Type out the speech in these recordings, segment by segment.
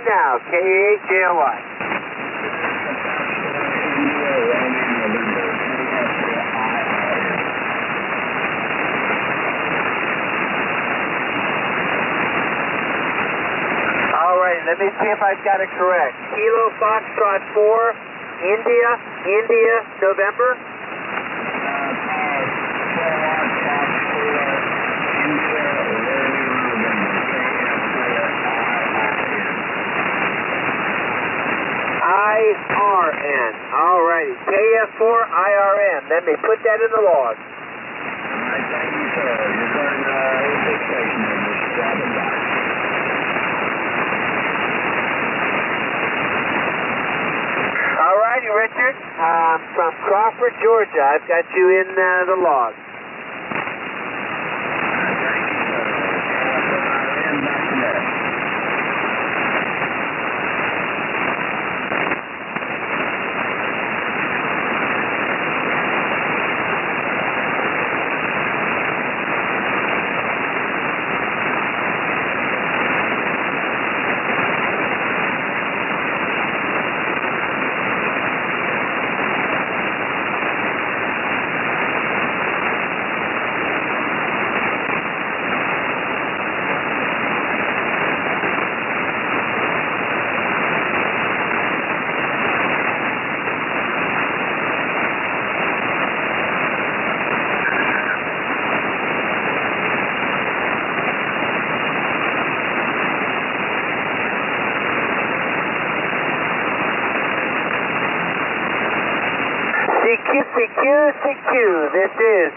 now, KAJOY. All right, let me see if I've got it correct. Kilo Foxtrot 4, India, November. IRN. All righty. KF4 IRN. Let me put that in the log. All right, thank you, sir. You're going to the station and just grab it back. All righty, Richard. From Crawford, Georgia. I've got you in the log. CQ. This is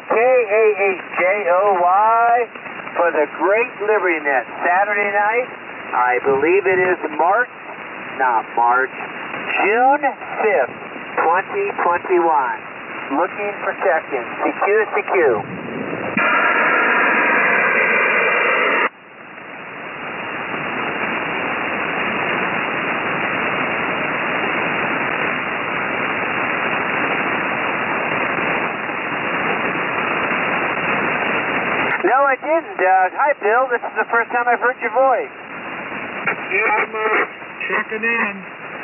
KAHJOY for the Great Liberty Net. Saturday night, I believe it is June 5th, 2021. Looking for check-in. CQ. No, I didn't, Doug. Hi, Bill. This is the first time I've heard your voice. Yeah, I'm checking in.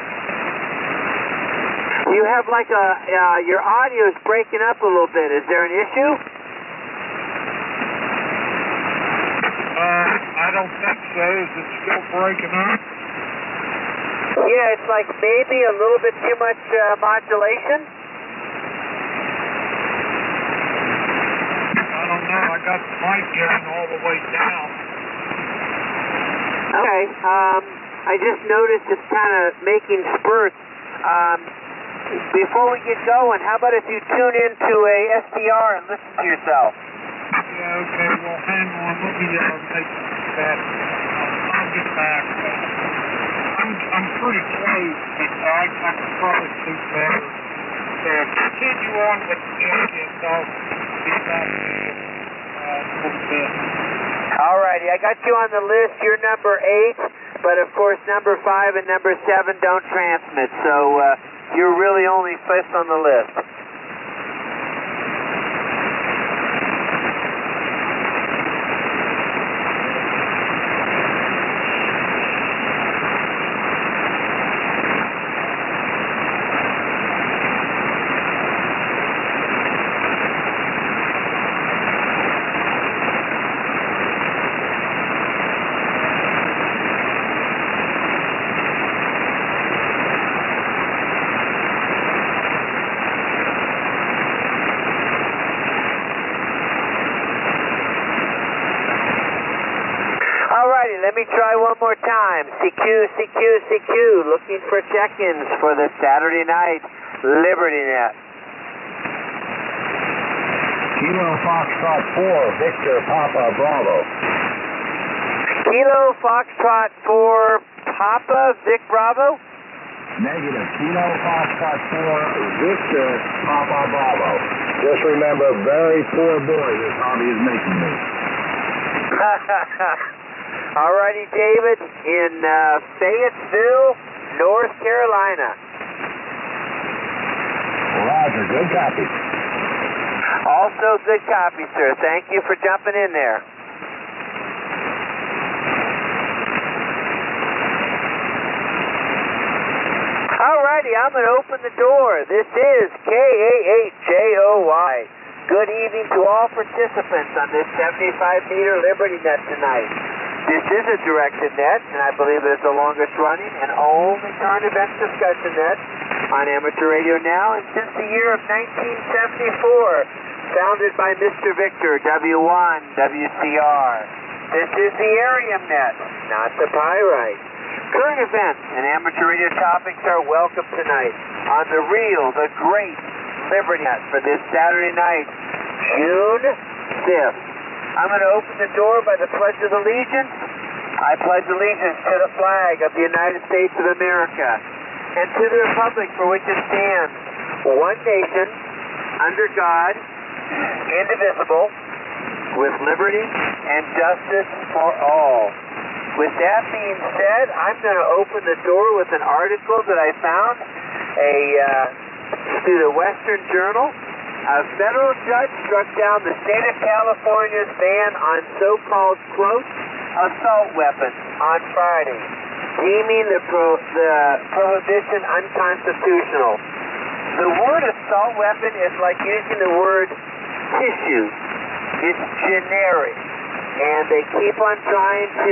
You have like your audio is breaking up a little bit. Is there an issue? I don't think so. Is it still breaking up? Yeah, it's like maybe a little bit too much modulation. I got the mic getting all the way down. Okay, I just noticed it's kind of making spurts. Before we get going, how about if you tune into a SDR and listen to yourself? Yeah, okay, well, hang on. Let me make that. I'll get back. I'm pretty close, but I can probably do better. So continue on with the and I'll be back. All righty, I got you on the list. You're number 8, but of course number 5 and number 7 don't transmit, so you're really only 5th on the list. Let me try one more time. CQ. Looking for check-ins for the Saturday night Liberty Net. Kilo Foxtrot 4, Victor Papa Bravo. Kilo Foxtrot 4, Papa Vic Bravo? Negative. Kilo Foxtrot 4, Victor Papa Bravo. Just remember, very poor boy this hobby is making me. All righty, David, in Fayetteville, North Carolina. Roger, good copy. Also good copy, sir. Thank you for jumping in there. righty, I'm going to open the door. This is KAHJOY. Good evening to all participants on this 75-meter Liberty Net tonight. This is a directed net, and I believe it is the longest running and only current event discussion net on amateur radio now, and since the year of 1974, founded by Mr. Victor, W1, WCR. This is the Arium net, not the Pyrite. Current events and amateur radio topics are welcome tonight on the real, the great Liberty Net for this Saturday night, June 5th. I'm going to open the door by the Pledge of Allegiance. I pledge allegiance to the flag of the United States of America and to the republic for which it stands, one nation, under God, indivisible, with liberty and justice for all. With that being said, I'm going to open the door with an article that I found through the Western Journal. A federal judge struck down the state of California's ban on so-called, quote, assault weapons on Friday, deeming the prohibition unconstitutional. The word assault weapon is like using the word tissue. It's generic. And they keep on trying to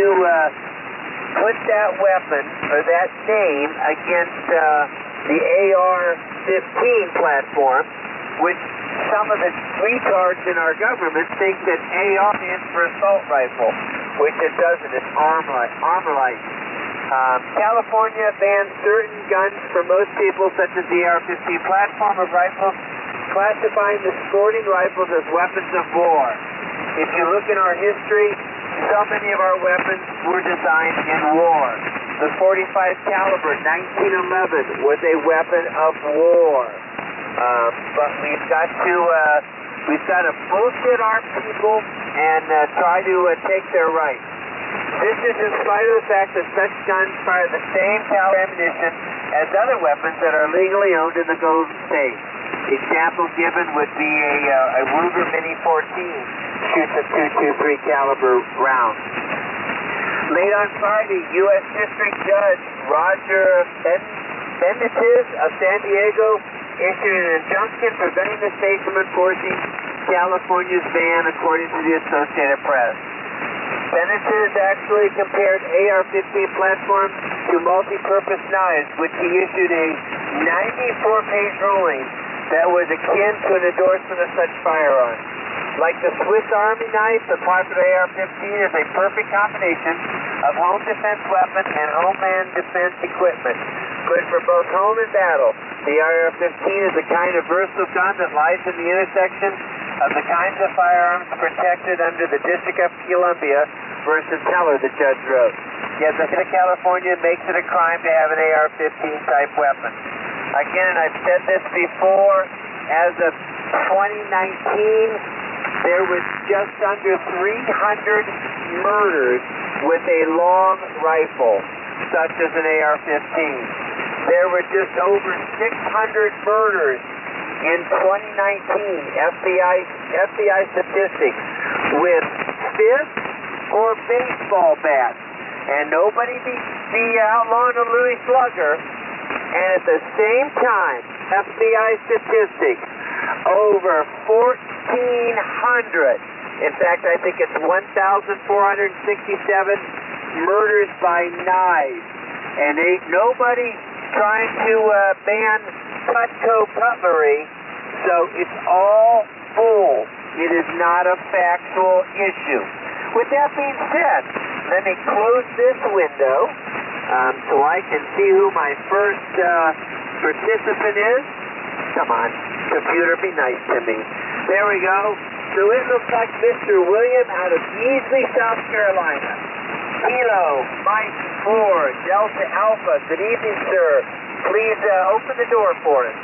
put that weapon or that name against the AR-15 platform, which some of the retards in our government think that AR stands for assault rifle, which it doesn't. It's Armalite. California bans certain guns for most people, such as the AR-15 platform of rifles, classifying the sporting rifles as weapons of war. If you look in our history, so many of our weapons were designed in war. The .45 caliber 1911 was a weapon of war. But we've got to bullshit our people and try to take their rights. This is in spite of the fact that such guns fire the same caliber ammunition as other weapons that are legally owned in the Golden State. Example given would be a Ruger Mini 14 shoots a .223 caliber round. Late on Friday, U.S. District Judge Roger Benitez of San Diego issued an injunction preventing the state from enforcing California's ban, according to the Associated Press. Benitez actually compared AR-15 platforms to multi-purpose knives, which he issued a 94-page ruling that was akin to an endorsement of such firearms. Like the Swiss Army knife, the popular AR-15 is a perfect combination of home defense weapon and homeland defense equipment, good for both home and battle. The AR-15 is a kind of versatile gun that lies in the intersection of the kinds of firearms protected under the District of Columbia versus Heller, the judge wrote. Yet the state of California makes it a crime to have an AR-15 type weapon. Again, and I've said this before, as of 2019, there was just under 300 murders with a long rifle, such as an AR-15. There were just over 600 murders in 2019, FBI statistics, with fists or baseball bats. And nobody be outlawing a Louis Slugger. And at the same time, FBI statistics, over 1,400, in fact, I think it's 1,467 murders by knives. And ain't nobody trying to ban Cutco cutlery, so it's all bull. It is not a factual issue. With that being said, let me close this window so I can see who my first participant is. Come on, computer, be nice to me. There we go. So it looks like Mr. William out of Beasley, South Carolina. Kilo, Mike 4, Delta Alpha. Good evening, sir. Please open the door for us.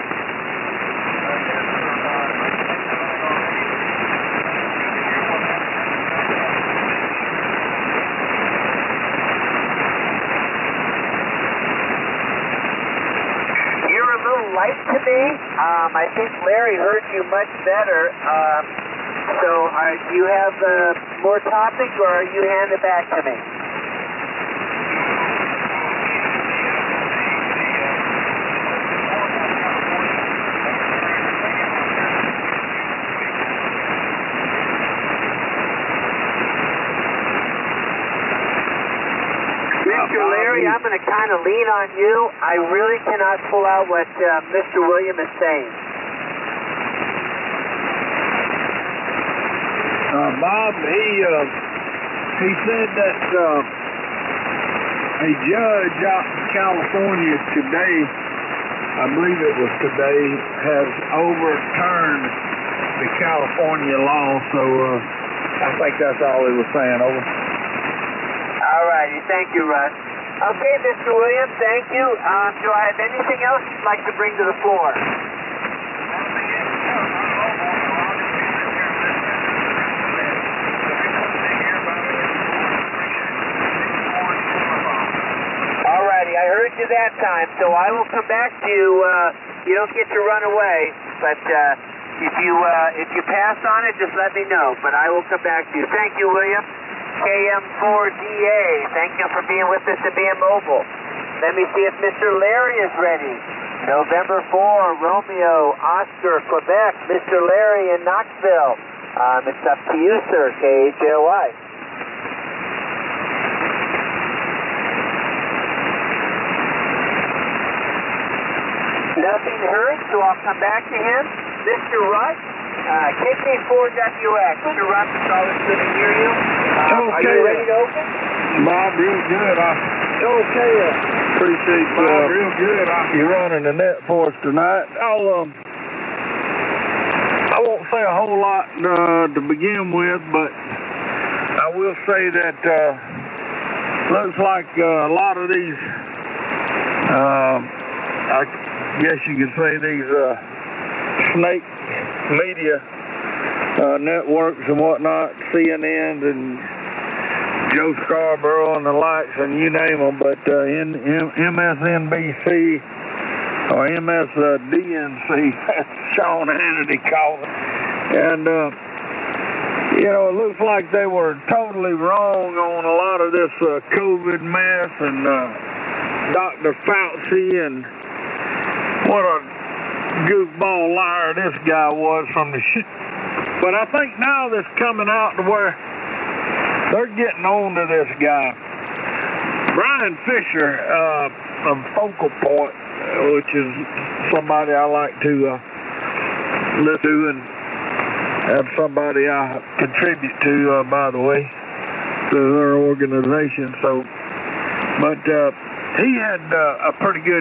You're a little light to me. I think Larry heard you much better. So do you have more topics, or are you handing it back to me? Larry, I'm going to kind of lean on you. I really cannot pull out what Mr. William is saying. Bob, he said that a judge out in California today, I believe it was today, has overturned the California law. So I think that's all he was saying. Over. All righty. Thank you, Russ. Okay, Mr. Williams, thank you. Do I have anything else you'd like to bring to the floor? All righty. I heard you that time, so I will come back to you. You don't get to run away, but if you pass on it, just let me know. But I will come back to you. Thank you, William. KM4DA, thank you for being with us and being mobile. Let me see if Mr. Larry is ready. November 4, Romeo, Oscar, Quebec, Mr. Larry in Knoxville. It's up to you, sir, KHLY. Nothing heard, so I'll come back to him. Mr. Russ, KK4WX. Mr. Russ, it's always good to hear you. Are you ready to open? Bob, real good. Okay. Appreciate Bob, real good. you running the net for us tonight. I won't say a whole lot to begin with, but I will say that looks like a lot of these, I guess you could say these snake media networks and whatnot, CNN and Joe Scarborough and the likes, and you name them, but MSNBC or MSDNC, Sean Hannity called it. And, it looks like they were totally wrong on a lot of this COVID mess, and Dr. Fauci, and what a goofball liar this guy was from the shit. But I think now that's coming out to where they're getting on to this guy. Brian Fisher of Focal Point, which is somebody I like to listen to, and have somebody I contribute to, by the way, to their organization. So, but he had a pretty good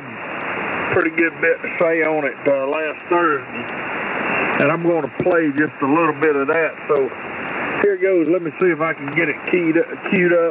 bit to say on it last Thursday, and I'm going to play just a little bit of that. So here goes. Let me see if I can get it queued up.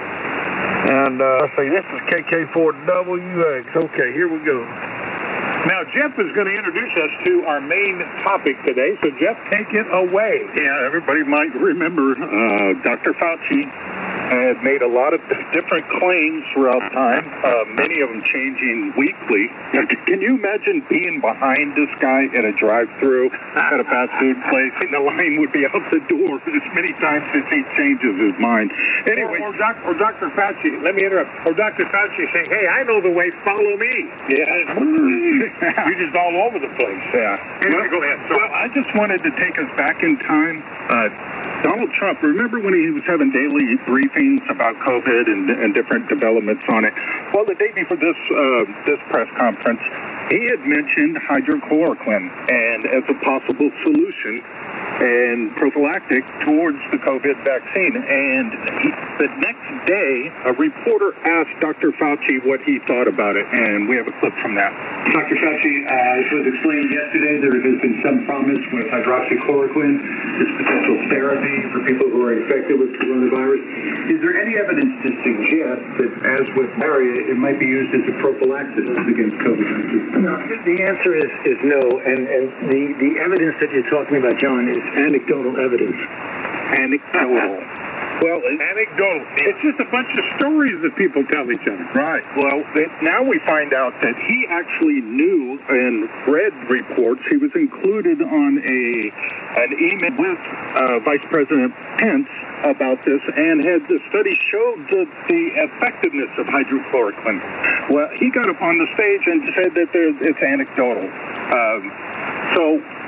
And let's see, this is KK4WX. Okay, here we go. Now, Jeff is going to introduce us to our main topic today. So, Jeff, take it away. Yeah, everybody might remember Dr. Fauci had made a lot of different claims throughout time, many of them changing weekly. Can you imagine being behind this guy at a drive-thru at a fast food place, and the line would be out the door as many times as he changes his mind? Anyway, or Dr. Fauci, let me interrupt. Or Dr. Fauci saying, "Hey, I know the way. Follow me." Yeah, you're just all over the place. Yeah. Anyway, go ahead. Well, I just wanted to take us back in time. Donald Trump, remember when he was having daily briefings about COVID and different developments on it? Well, the day before this press conference, he had mentioned hydrochloroquine and as a possible solution and prophylactic towards the COVID vaccine. And the next day, a reporter asked Dr. Fauci what he thought about it, and we have a clip from that. Dr. Fauci, as was explained yesterday, there has been some promise with hydroxychloroquine, this potential therapy for people who are infected with coronavirus. Is there any evidence to suggest that, as with malaria, it might be used as a prophylaxis against COVID-19? No, the answer is no, and the evidence that you're talking about, John, is anecdotal evidence. Anecdotal. Well, anecdotal. It's just a bunch of stories that people tell each other. Right. Well, now we find out that he actually knew and read reports. He was included on an email with Vice President Pence about this, and had the study showed the effectiveness of hydrochloroquine. Well, he got up on the stage and said that it's anecdotal. So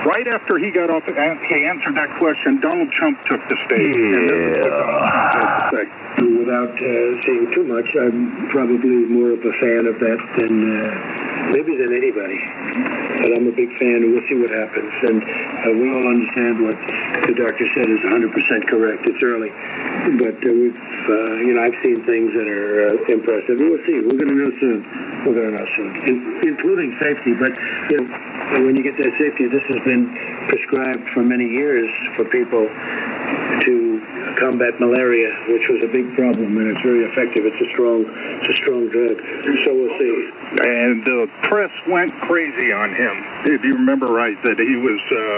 right after he got off, he answered that question, Donald Trump took the stage. And this is what Donald Trump had to say. Without saying too much, I'm probably more of a fan of that than maybe than anybody. But I'm a big fan, and we'll see what happens. And we all understand what the doctor said is 100% correct. It's early, but I've seen things that are impressive. We'll see. We're going to know soon. Including safety. But when you get that safety, this has been prescribed for many years for people to combat malaria, which was a big problem, and it's very effective. It's a strong drug. So we'll see. And the press went crazy on him. If you remember right, that he was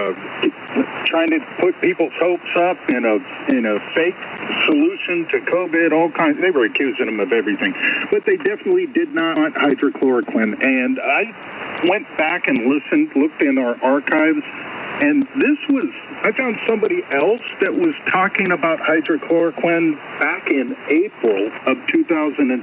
trying to put people's hopes up in a fake solution to COVID, all kinds. They were accusing him of everything, but they definitely did not want hydrochloroquine. And I went back and looked in our archives. And I found somebody else that was talking about hydrochloroquine back in April of 2020.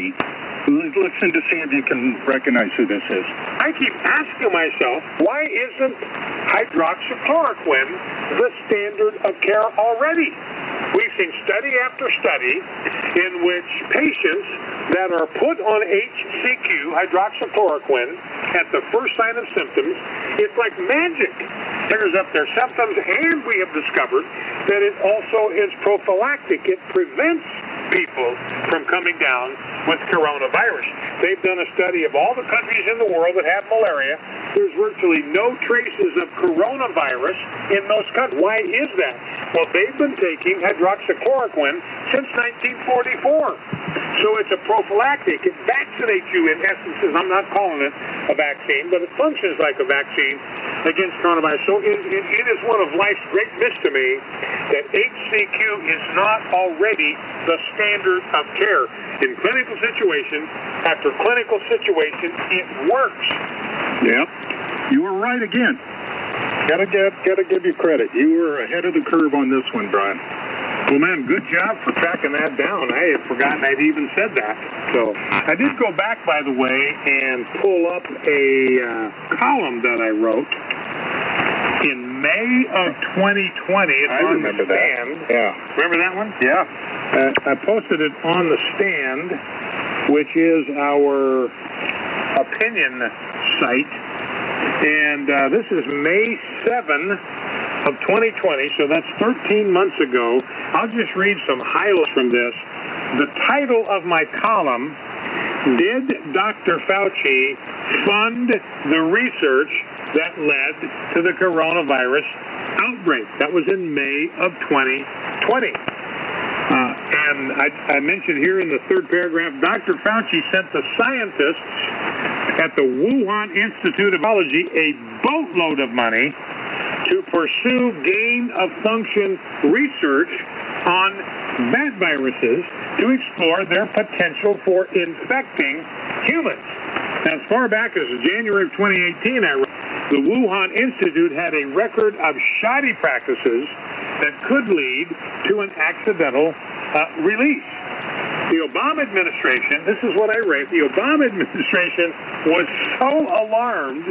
Listen to see if you can recognize who this is. I keep asking myself, why isn't hydroxychloroquine the standard of care already? We've seen study after study in which patients that are put on HCQ, hydroxychloroquine, at the first sign of symptoms, it's like magic. Clears up their symptoms, and we have discovered that it also is prophylactic. It prevents people from coming down with coronavirus. They've done a study of all the countries in the world that have malaria. There's virtually no traces of coronavirus in those countries. Why is that? Well, they've been taking hydroxychloroquine since 1944. So it's a prophylactic. It vaccinates you in essence. I'm not calling it a vaccine, but it functions like a vaccine against coronavirus. So it is one of life's great myths to me that HCQ is not already the standard of care. In clinical situation after clinical situation, it works. Yep. You were right again. Gotta give you credit. You were ahead of the curve on this one, Brian. Well, man, good job for tracking that down. I had forgotten I'd even said that. So I did go back, by the way, and pull up a column that I wrote in May of 2020. It's I on remember the stand. That. Yeah. Remember that one? Yeah. I posted it on the stand, which is our opinion site. And this is May 7 of 2020, so that's 13 months ago. I'll just read some highlights from this. The title of my column, Did Dr. Fauci Fund the Research That Led to the Coronavirus Outbreak? That was in May of 2020. And I mentioned here in the third paragraph, Dr. Fauci sent the scientists at the Wuhan Institute of Virology a boatload of money to pursue gain-of-function research on bat viruses to explore their potential for infecting humans. Now, as far back as January of 2018, the Wuhan Institute had a record of shoddy practices that could lead to an accidental release. The Obama administration, this is what I rate, the Obama administration was so alarmed,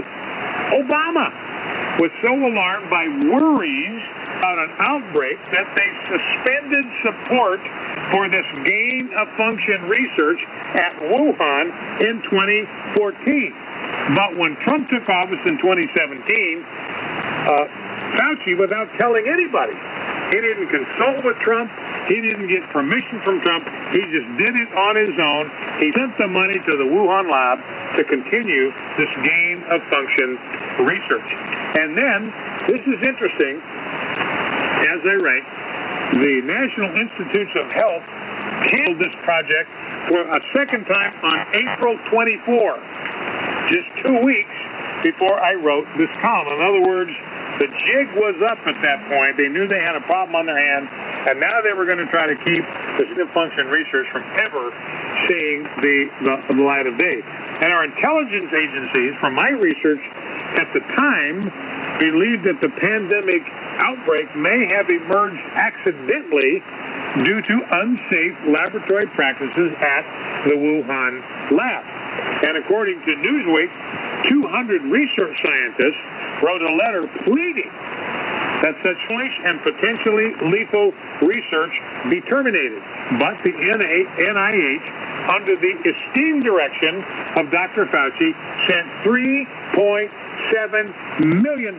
was so alarmed by worries about an outbreak that they suspended support for this gain-of-function research at Wuhan in 2014. But when Trump took office in 2017, Fauci, without telling anybody, he didn't consult with Trump. He didn't get permission from Trump. He just did it on his own. He sent the money to the Wuhan lab to continue this gain-of-function research. And then, this is interesting, as I write, the National Institutes of Health canceled this project for a second time on April 24, just 2 weeks before I wrote this column. In other words, the jig was up at that point. They knew they had a problem on their hands, and now they were going to try to keep this gain-of-function research from ever seeing the light of day. And our intelligence agencies, from my research at the time, believed that the pandemic outbreak may have emerged accidentally due to unsafe laboratory practices at the Wuhan lab. And according to Newsweek, 200 research scientists wrote a letter pleading that such foolish and potentially lethal research be terminated. But the NIH, under the esteemed direction of Dr. Fauci, sent $3.7 million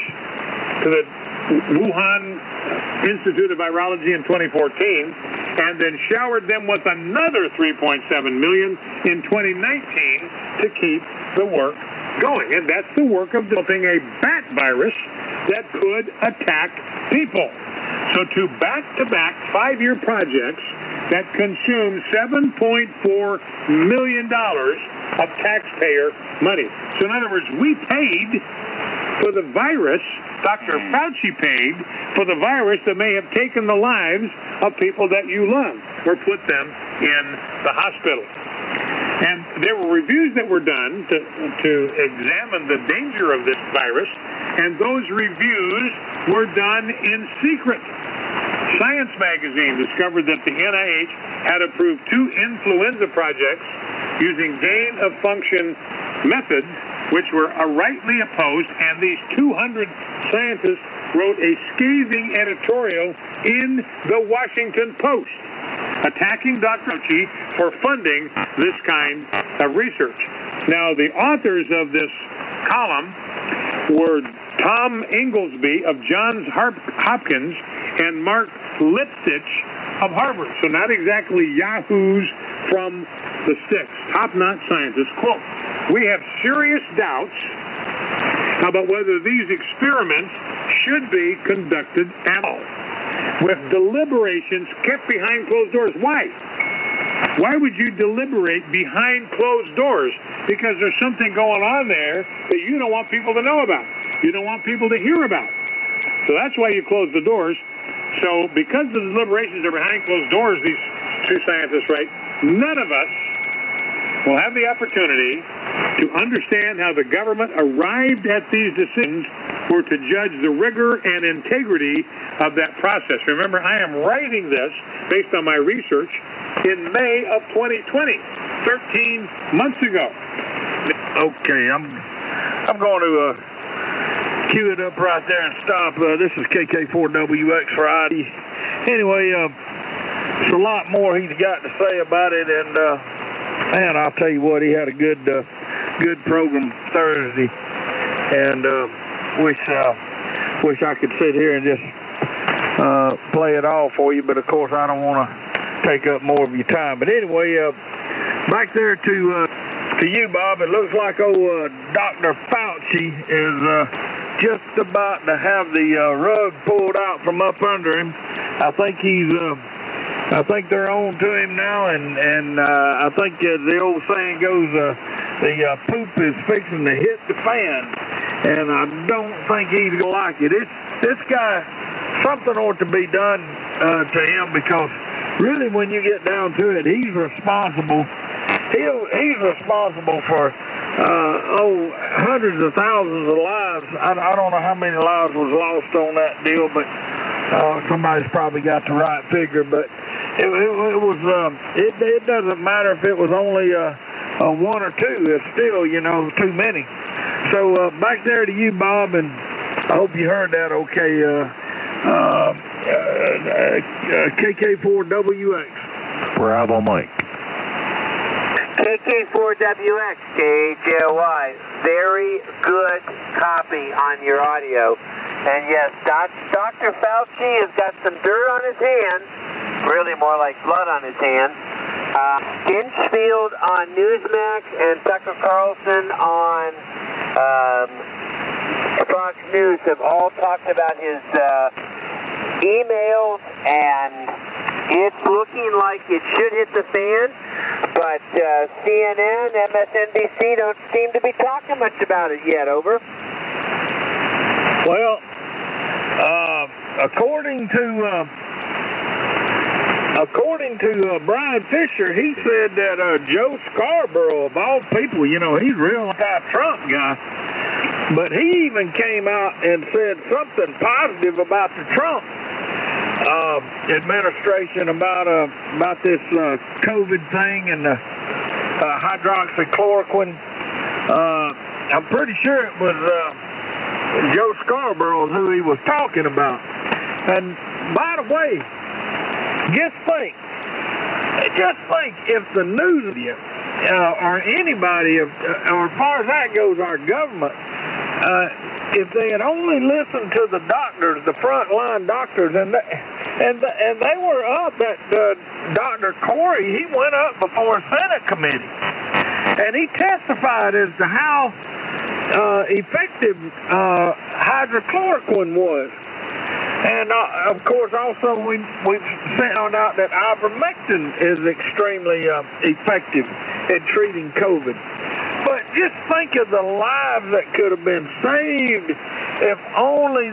to the Wuhan Institute of Virology in 2014, and then showered them with another $3.7 million in 2019 to keep the work going. And that's the work of developing a bat virus that could attack people. So two back-to-back 5-year projects that consume $7.4 million of taxpayer money. So in other words, we paid for the virus, Dr. Fauci paid for the virus that may have taken the lives of people that you love or put them in the hospital. And there were reviews that were done to examine the danger of this virus, and those reviews were done in secret. Science magazine discovered that the NIH had approved 2 influenza projects using gain-of-function methods, which were rightly opposed, and these 200 scientists wrote a scathing editorial in the Washington Post attacking Dr. Fauci for funding this kind of research. Now, the authors of this column were Tom Inglesby of Johns Hopkins and Mark Lipsitch of Harvard. So not exactly yahoos from the sticks, top-notch scientists. Quote, "We have serious doubts about whether these experiments should be conducted at all, with deliberations kept behind closed doors." Why? Why would you deliberate behind closed doors? Because there's something going on there that you don't want people to know about. You don't want people to hear about. So that's why you close the doors. So because the deliberations are behind closed doors, these 2 scientists write, none of us will have the opportunity to understand how the government arrived at these decisions or to judge the rigor and integrity of that process. Remember, I am writing this based on my research in May of 2020, 13 months ago. Okay, I'm going to cue it up right there and stop. This is KK4WX Friday. Anyway, there's a lot more he's got to say about it, and man, I'll tell you what, he had a good program Thursday, and wish I could sit here and just play it all for you, but of course I don't want to take up more of your time. But anyway, back there to you, Bob, it looks like old Dr. Fauci is just about to have the rug pulled out from up under him. I think they're on to him now, and I think the old saying goes, the poop is fixing to hit the fan, and I don't think he's gonna like it. This guy, something ought to be done to him, because really, when you get down to it, he's responsible. He's responsible for hundreds of thousands of lives. I don't know how many lives was lost on that deal, but somebody's probably got the right figure. But it doesn't matter if it was only 1 or 2. It's still, too many. So back there to you, Bob, and I hope you heard that okay. KK4WX. Bravo Mike. KK4WX, KJY. Very good copy on your audio. And yes, Dr. Fauci has got some dirt on his hands, really more like blood on his hands. Inchfield on Newsmax and Tucker Carlson on Fox News have all talked about his emails, and it's looking like it should hit the fan. But CNN, MSNBC don't seem to be talking much about it yet. Over. Well, according to Brian Fisher, he said that Joe Scarborough, of all people, he's a real anti-Trump guy, but he even came out and said something positive about the Trump administration about this COVID thing and the hydroxychloroquine. I'm pretty sure it was Joe Scarborough is who he was talking about. And by the way, just think if the news media or anybody, or as far as that goes, our government, if they had only listened to the doctors, the frontline doctors, and they were up at Dr. Corey, he went up before a Senate committee, and he testified as to how effective hydrochloroquine was. And, of course, also we've found out that ivermectin is extremely effective in treating COVID. But just think of the lives that could have been saved if only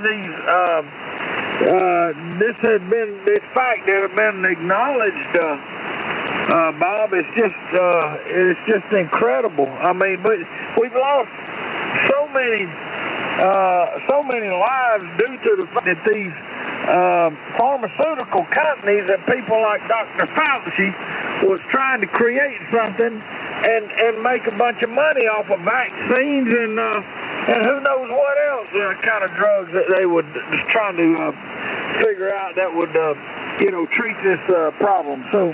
this fact had been acknowledged, Bob. It's just incredible. I mean, but we've lost so many lives due to the fact that these pharmaceutical companies and people like Dr. Fauci was trying to create something and make a bunch of money off of vaccines and who knows what else kind of drugs that they would just trying to figure out that would treat this problem. So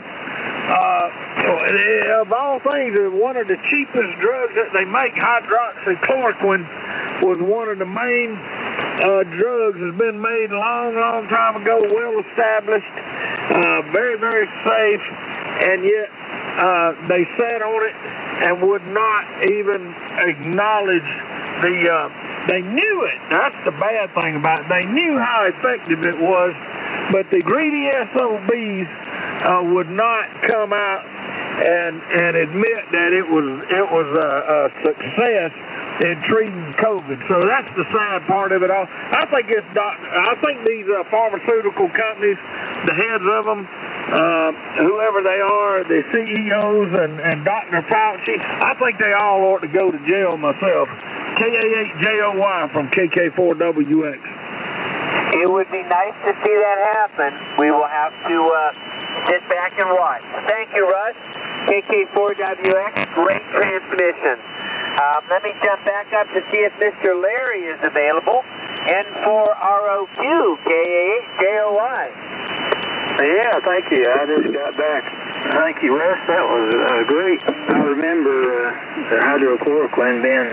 of all things, one of the cheapest drugs that they make, hydroxychloroquine, was one of the main drugs that's been made a long time ago, well established, very, very safe, and yet they sat on it and would not even acknowledge they knew it. That's the bad thing about it. They knew how effective it was, but the greedy SOBs would not come out and admit that it was a success in treating COVID. So that's the sad part of it all. I think these pharmaceutical companies, the heads of them, whoever they are, the CEOs and Dr. Fauci, I think they all ought to go to jail myself. KA8JOY from KK4WX. It would be nice to see that happen. We will have to sit back and watch. Thank you, Russ. KK4WX, great transmission. Let me jump back up to see if Mr. Larry is available. N4ROQ, KA8JOY. Yeah, thank you. I just got back. Thank you, Russ. That was great. I remember the hydrochloroquine being,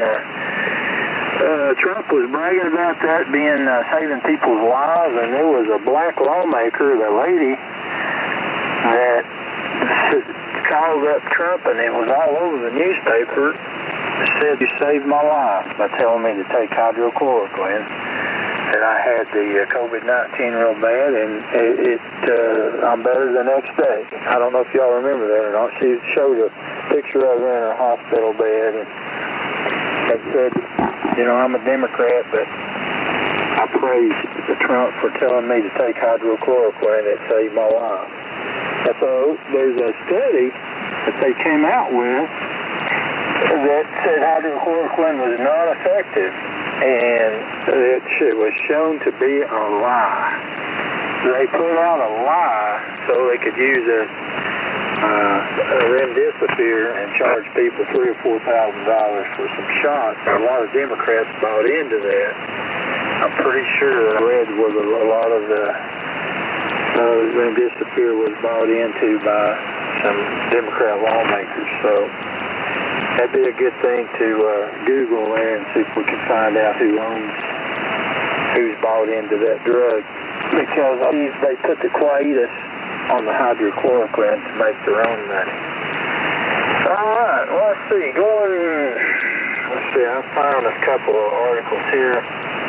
Trump was bragging about that being saving people's lives, and there was a black lawmaker, the lady, that called up Trump, and it was all over the newspaper. Said, "You saved my life by telling me to take hydrochloroquine." And I had the COVID-19 real bad, and I'm better the next day. I don't know if y'all remember that or not. She showed a picture of her in her hospital bed, and said, I'm a Democrat, but I praise Trump for telling me to take hydrochloroquine. It saved my life. And so there's a study that they came out with that said hydrochloroquine was not effective, and it was shown to be a lie. They put out a lie so they could use a remdesivir and charge people $3,000 or $4,000 for some shots. And a lot of Democrats bought into that. I'm pretty sure that I read was a lot of the remdesivir was bought into by some Democrat lawmakers. So that'd be a good thing to Google there and see if we can find out who's bought into that drug. Because they put the quietus on the hydrochloroquine to make their own money. All right, well, let's see. I found a couple of articles here.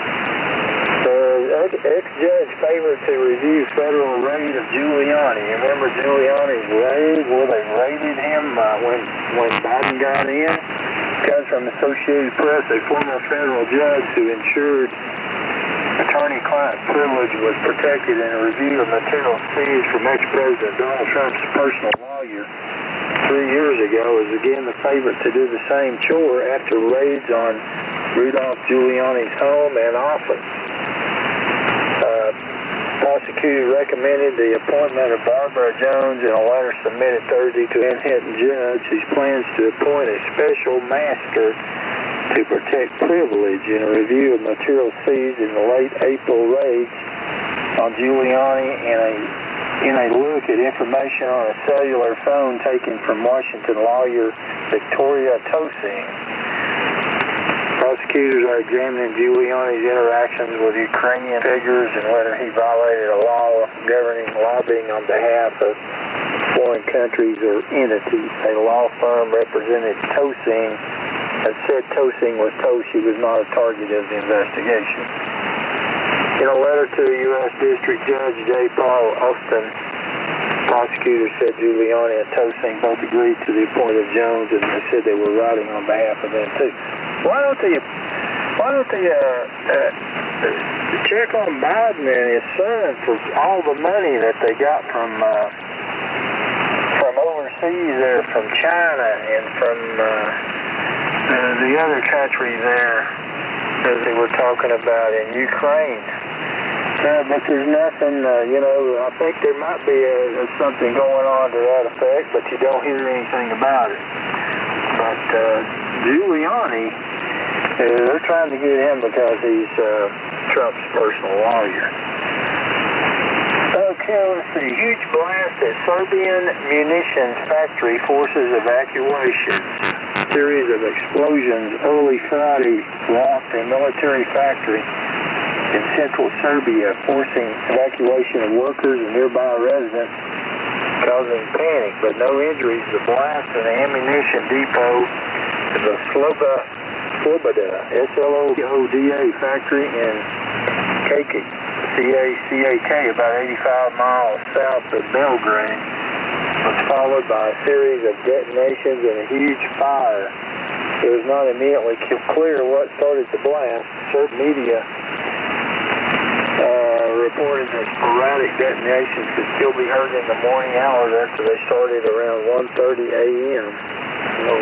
Ex-judge favored to review federal raid of Giuliani. You remember Giuliani's raid? Well, they raided him when Biden got in. It comes from Associated Press. A former federal judge who ensured attorney-client privilege was protected in a review of material seized from ex-President Donald Trump's personal lawyer 3 years ago is again the favorite to do the same chore after raids on Rudolph Giuliani's home and office. Prosecutor recommended the appointment of Barbara Jones in a letter submitted Thursday to a Manhattan judge whose plans to appoint a special master to protect privilege in a review of material seized in the late April raids on Giuliani in a look at information on a cellular phone taken from Washington lawyer Victoria Tosin. Prosecutors are examining Giuliani's interactions with Ukrainian figures and whether he violated a law governing lobbying on behalf of foreign countries or entities. A law firm represented Tosin and said Tosin was told she was not a target of the investigation. In a letter to U.S. District Judge J. Paul Austin, prosecutors said Giuliani and Tosin both agreed to the appointment of Jones, and they said they were writing on behalf of them too. Why don't they check on Biden and his son for all the money that they got from overseas there, from China and from the other country there that they were talking about in Ukraine. But there's nothing, I think there might be something going on to that effect, but you don't hear anything about it. But Giuliani, they're trying to get him because he's Trump's personal lawyer. Okay, let's see. Huge blast at Serbian munitions factory forces evacuation. Series of explosions early Friday rocked a military factory in central Serbia, forcing evacuation of workers and nearby residents, causing panic, but no injuries. The blast in the ammunition depot of the Sloboda, S-L-O-B-O-D-A factory in Kaki, C-A-C-A-K, about 85 miles south of Belgrade, was followed by a series of detonations and a huge fire. It was not immediately clear what started the blast. Serb media reported that sporadic detonations could still be heard in the morning hours after they started around 1:30 a.m. So,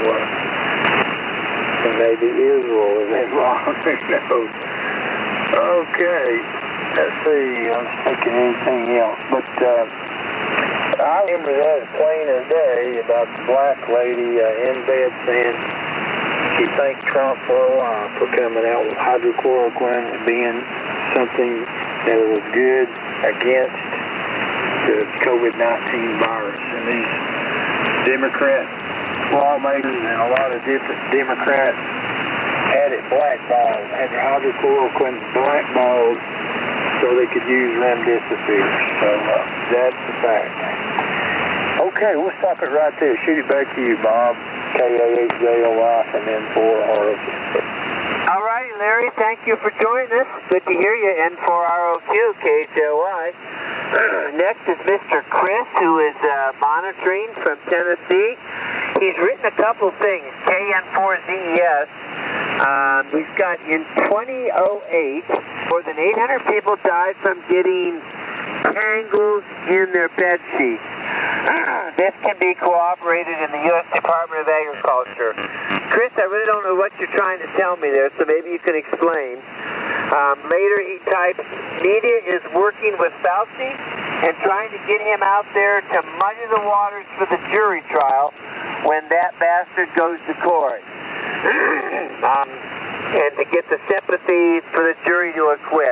maybe Israel is involved. Who knows? Okay, let's see. I'm just thinking anything else. But I remember that as plain as day about the black lady in bed saying she thanked Trump for a while for coming out with hydrochloroquine and being something that was good against the COVID-19 virus. And these Democrat lawmakers and a lot of different Democrats had it blackballed, had the hydrochloroquine blackballed so they could use remdesivir. So that's the fact. Okay, we'll stop it right there. Shoot it back to you, Bob. KAHJOY from N4ROQ. All right, Larry, thank you for joining us. Good to hear you, N4ROQ, KHLY. Next is Mr. Chris, who is monitoring from Tennessee. He's written a couple things, KN4ZES. He's got in 2008, more than 800 people died from getting tangles in their bed sheets. This can be cooperated in the U.S. Department of Agriculture. Chris, I really don't know what you're trying to tell me there, so maybe you can explain. Later he types, media is working with Fauci and trying to get him out there to muddy the waters for the jury trial when that bastard goes to court. And to get the sympathy for the jury to acquit.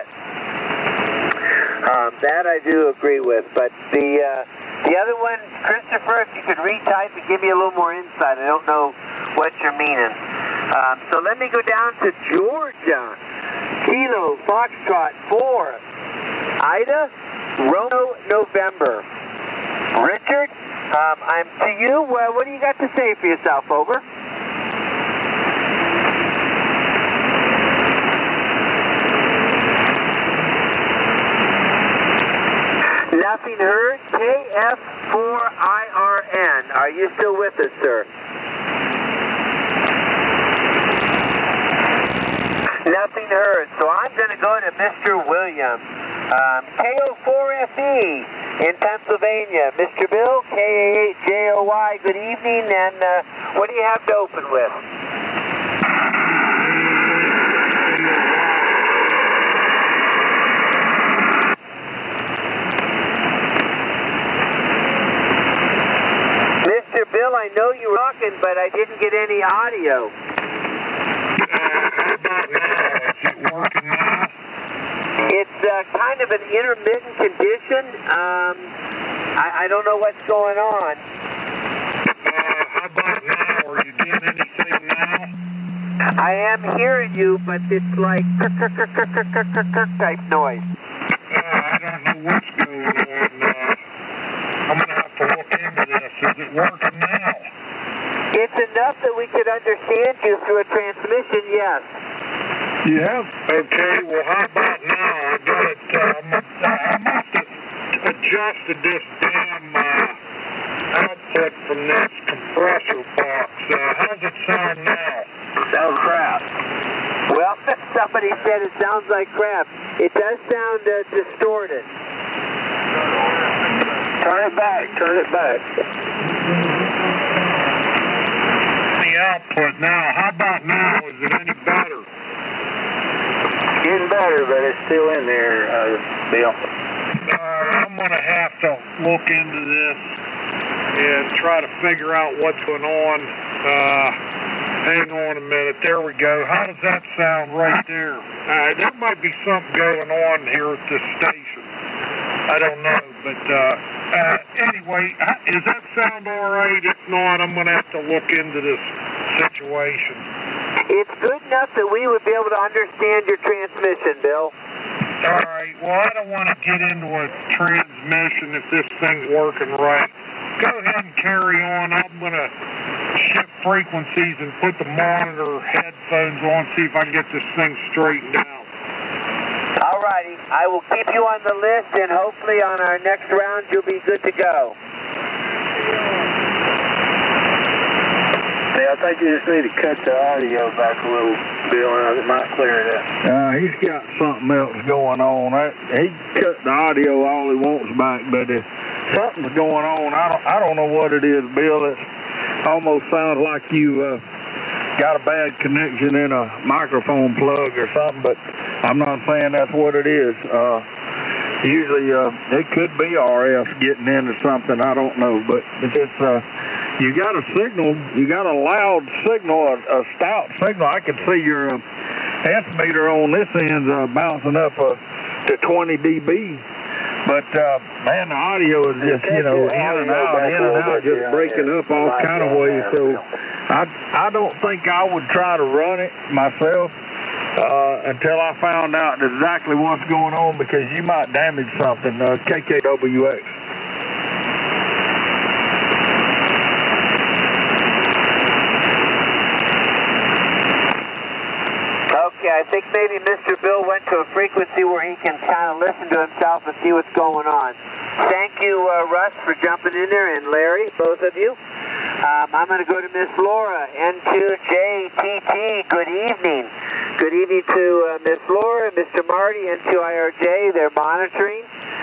That I do agree with, but the other one, Christopher, if you could retype and give me a little more insight. I don't know what you're meaning. So let me go down to Georgia. Kilo, Foxtrot, 4. Ida, Romeo, November. Richard, I'm to you. What do you got to say for yourself? Over. Nothing heard. KF4IRN. Are you still with us, sir? Nothing heard. So I'm going to go to Mr. William. KO4FE in Pennsylvania. Mr. Bill, KAHJOY, good evening, and what do you have to open with? Mr. Bill, I know you were talking, but I didn't get any audio. How about now? Is it working now? It's kind of an intermittent condition. I don't know what's going on. How about now? Are you getting anything now? I am hearing you, but it's like type noise. I don't know what's going on. I'm going to have to look into this. Is it working now? It's enough that we could understand you through a transmission, yes. Yeah. Okay, well, how about now? I got it. I must have adjusted this damn output from this compressor box. How's it sound now? Sounds crap. Well, somebody said it sounds like crap. It does sound distorted. Turn it back. The output now. How about now? Is it any better? Getting better, but it's still in there, Bill. I'm going to have to look into this and try to figure out what's going on. Hang on a minute. There we go. How does that sound right there? There might be something going on here at this station. I don't know, but anyway, does that sound all right? If not, I'm going to have to look into this situation. It's good enough that we would be able to understand your transmission, Bill. All right. Well, I don't want to get into a transmission if this thing's working right. Go ahead and carry on. I'm going to shift frequencies and put the monitor headphones on, see if I can get this thing straightened out. All righty. I will keep you on the list, and hopefully on our next round you'll be good to go. Yeah, I think you just need to cut the audio back a little, Bill, and it might clear it up. He's got something else going on. He cut the audio all he wants back, but something's going on. I don't know what it is, Bill. It almost sounds like you got a bad connection in a microphone plug or something, but I'm not saying that's what it is. Usually it could be RF getting into something. I don't know, but it's you got a signal. You got a loud signal, a stout signal. I can see your estimator on this end bouncing up to 20 dB. But, man, the audio is just, in and out, just breaking up all kind of ways. So I don't think I would try to run it myself until I found out exactly what's going on, because you might damage something. KKWX. Okay, I think maybe Mr. Bill went to a frequency where he can kind of listen to himself and see what's going on. Thank you, Russ, for jumping in there, and Larry, both of you. I'm going to go to Miss Laura, N2JTT. Good evening. Good evening to Miss Laura, Mr. Marty, N2IRJ. They're monitoring.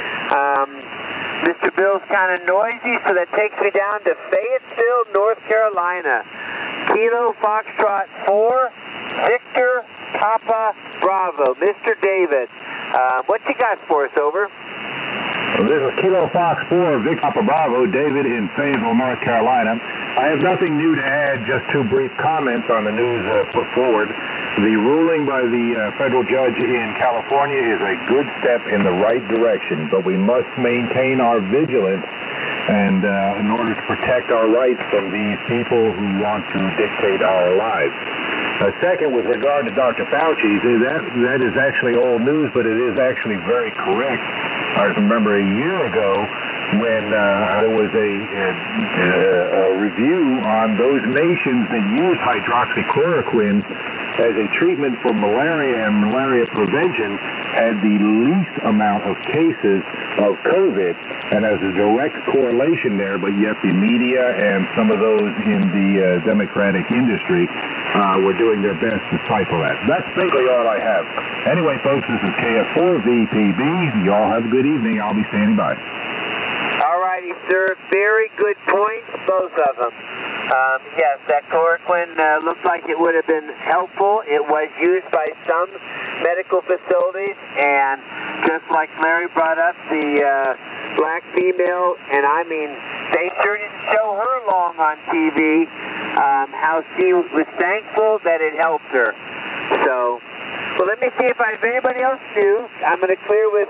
Mr. Bill's kind of noisy, so that takes me down to Fayetteville, North Carolina. Kilo Foxtrot 4, Victor Papa Bravo. Mr. David, what you got for us, over? This is Kilo Fox 4, Victor Papa Bravo, David in Fayetteville, North Carolina. I have nothing new to add, just two brief comments on the news put forward. The ruling by the federal judge in California is a good step in the right direction, but we must maintain our vigilance and in order to protect our rights from these people who want to dictate our lives. Second, with regard to Dr. Fauci, that is actually old news, but it is actually very correct. I remember a year ago when there was a review on those nations that use hydroxychloroquine as a treatment for malaria and malaria prevention had the least amount of cases of COVID, and there's a direct correlation there, but yet the media and some of those in the Democratic industry were doing their best to stifle that. That's basically all I have. Anyway, folks, this is KF4VPB. You all have a good evening. I'll be standing by. All righty, sir. Very good points, both of them. Yes, that chloroquine looks like it would have been helpful. It was used by some medical facilities, and just like Larry brought up, the black female, and I mean, they sure didn't show her long on TV, how she was thankful that it helped her. So, well, let me see if I have anybody else new. I'm going to clear with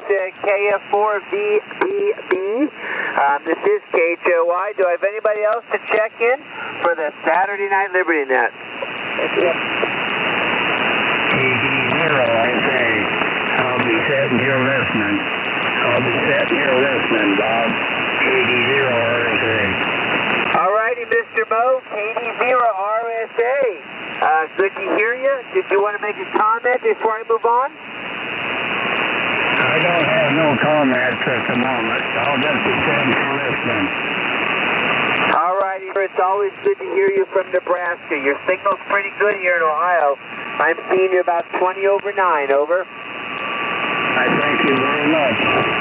KF4VBB. This is KHOY. Do I have anybody else to check in for the Saturday Night Liberty Net? KD0, I say. I'll be sitting here listening. Bob. KD0 RSA. All righty, Mr. Mo, KD0 RSA. Good to hear you. Did you want to make a comment before I move on? I don't have no comments at the moment. I'll just be sitting here listening. All righty, it's always good to hear you from Nebraska. Your signal's pretty good here in Ohio. I'm seeing you about 20 over 9, over. I thank you very much.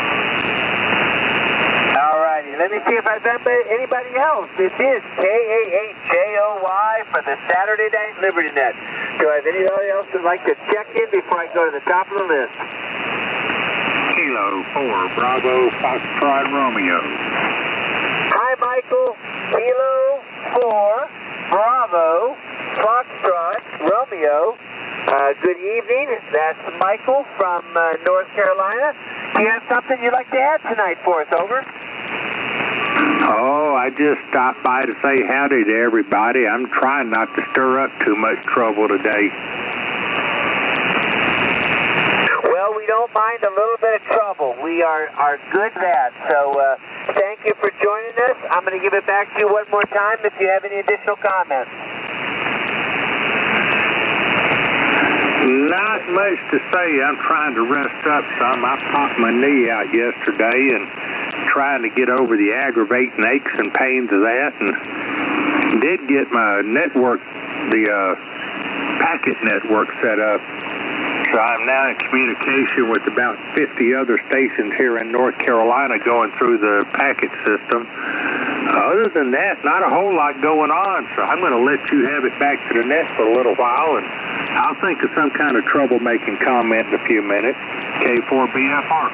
All righty, let me see if I've got anybody else. This is KAHJOY for the Saturday Night Liberty Net. Do I have anybody else that'd like to check in before I go to the top of the list? Kilo 4, Bravo, Foxtrot, Romeo. Hi, Michael. Kilo 4, Bravo, Foxtrot, Romeo. Good evening. That's Michael from North Carolina. Do you have something you'd like to add tonight for us, over? Oh, I just stopped by to say howdy to everybody. I'm trying not to stir up too much trouble today. Well, we don't mind a little bit of trouble. We are good at that. So thank you for joining us. I'm going to give it back to you one more time if you have any additional comments. Not much to say. I'm trying to rest up some. I popped my knee out yesterday and trying to get over the aggravating aches and pains of that, and did get my network, the packet network set up. So I'm now in communication with about 50 other stations here in North Carolina going through the packet system. Other than that, not a whole lot going on, so I'm going to let you have it back to the net for a little while, and I'll think of some kind of troublemaking comment in a few minutes. K4BFR.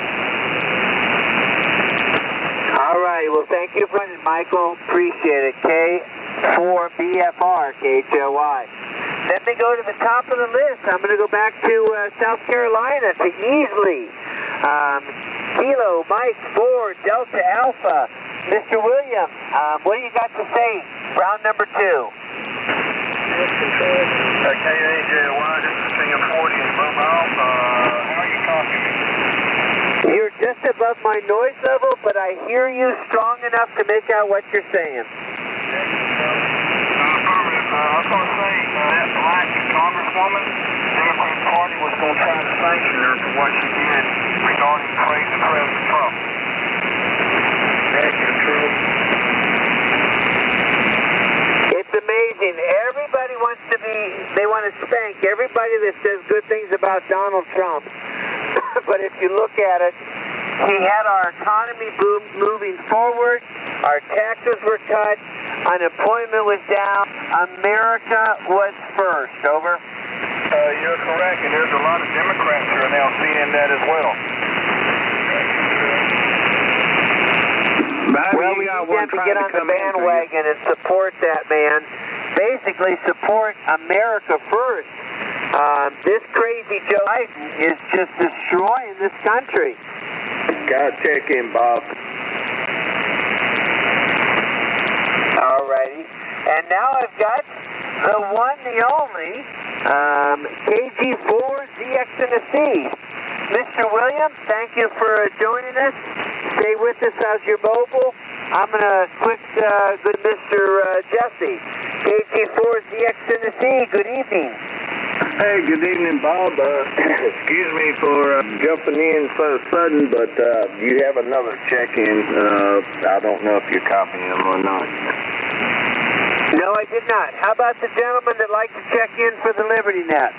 All right. Well, thank you for it, Michael. Appreciate it. K4BFR, KHOY. Let me go to the top of the list. I'm going to go back to South Carolina, to Easley. Kilo, Mike, 4, Delta Alpha. Mr. William, what do you got to say? Round number 2. KAJY, this is CM40 in Mobile. How are you talking? You're just above my noise level, but I hear you strong enough to make out what you're saying. Affirmative. I was going to say, that black congresswoman, Democrat Party was going to try to sanction her for what she did regarding praising President Trump. That's true. It's amazing. Everybody wants to they want to spank everybody that says good things about Donald Trump. But if you look at it, he had our economy moving forward, our taxes were cut, unemployment was down, America was first, over. You're correct, and there's a lot of Democrats who are now seeing that as well. Well, we need to get on the bandwagon and support that man. Basically, support America first. This crazy Joe Biden is just destroying this country. Gotta check in, Bob. All righty. And now I've got the one, the only, KG4ZX&C. Mr. Williams, thank you for joining us. Stay with us as your mobile. I'm going to switch good Mr. Jesse. KG4ZX&C, good evening. Hey, good evening, Bob. Excuse me for jumping in so sudden, but you have another check-in. I don't know if you're copying them or not. No, I did not. How about the gentleman that liked to check in for the Liberty Net?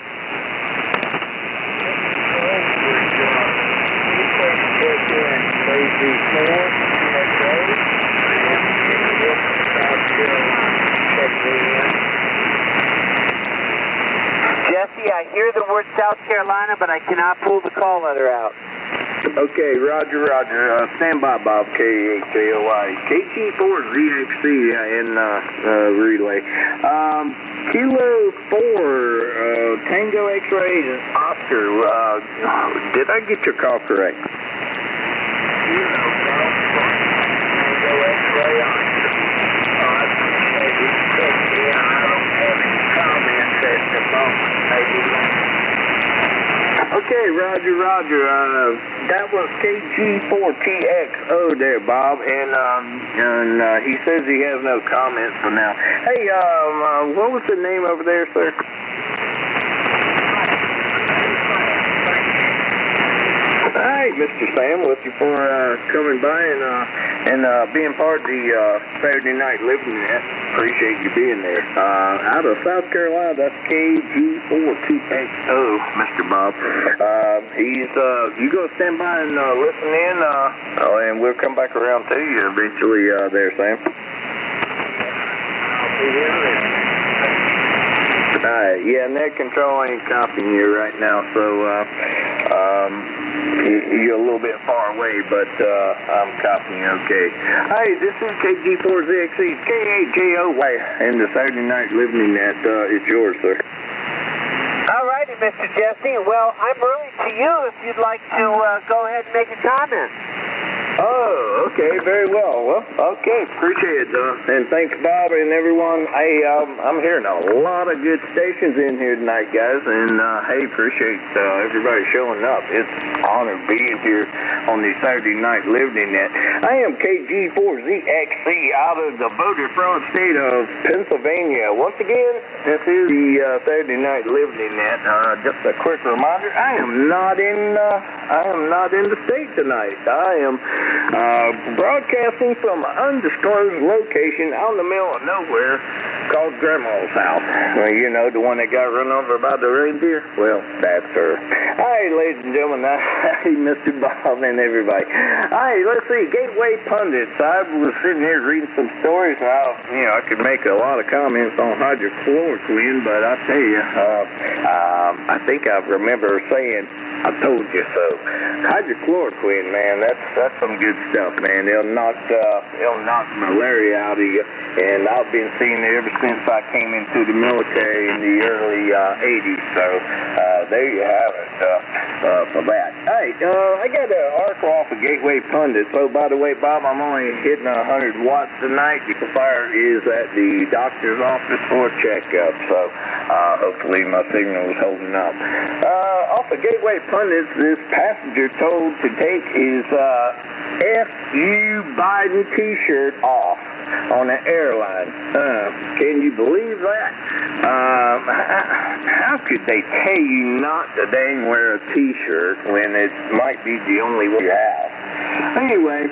Jesse, I hear the word South Carolina, but I cannot pull the call letter out. Okay, roger. Stand by, Bob, KHJOY. KT4ZXC in relay. Kilo 4, Tango X-Ray Oscar. Did I get your call correct? Tango X-Ray Oscar. I don't have any comments at the moment. Okay, Roger. That was KG4TXO there, Bob, and he says he has no comments for now. Hey, what was the name over there, sir? Hi, Mr. Sam. With you for coming by and being part of the Saturday Night Living Net. Appreciate you being there. Out of South Carolina, that's KG42XO, Mr. Bob. You go stand by and listen in, and we'll come back around to you eventually there, Sam. Yeah, net control ain't copying you right now, so you're a little bit far away, but I'm copying okay. Hey, this is KG4ZXE, KAJOY, and the Saturday Night Living Net. It's yours, sir. All righty, Mr. Jesse. Well, I'm really to you if you'd like to go ahead and make a comment. Oh, okay, very well. Well, okay, appreciate it, and thanks, Bob, and everyone. Hey, I'm hearing a lot of good stations in here tonight, guys, and hey, appreciate everybody showing up. It's an honor being here on the Saturday Night Living Net. I am KG4ZXC out of the voter-fraud state of Pennsylvania. Once again, this is the Saturday Night Living Net. Just a quick reminder: I am not in the state tonight. I am broadcasting from an undisclosed location out in the middle of nowhere called Grandma's house. Well, you know, the one that got run over by the reindeer? Well, that's her. Hi, ladies and gentlemen. Hi, Mr. Bob and everybody. Hi, let's see. Gateway Pundits. I was sitting here reading some stories. I could make a lot of comments on hydrochloroquine, but I tell you, I think I remember saying, I told you so. Hydrochloroquine, man, that's some good stuff, man. It'll knock malaria out of you, and I've been seeing it ever since I came into the military in the early 80s. So there you have it for that. Hey, I got an article off of Gateway Pundit. So by the way, Bob, I'm only hitting 100 watts tonight. The fire is at the doctor's office for a checkup, so hopefully my signal is holding up. Off of Gateway Pundit, this passenger told to take his F.U. Biden t-shirt off on an airline. Can you believe that? How could they tell you not to dang wear a t-shirt when it might be the only way you have? Anyway,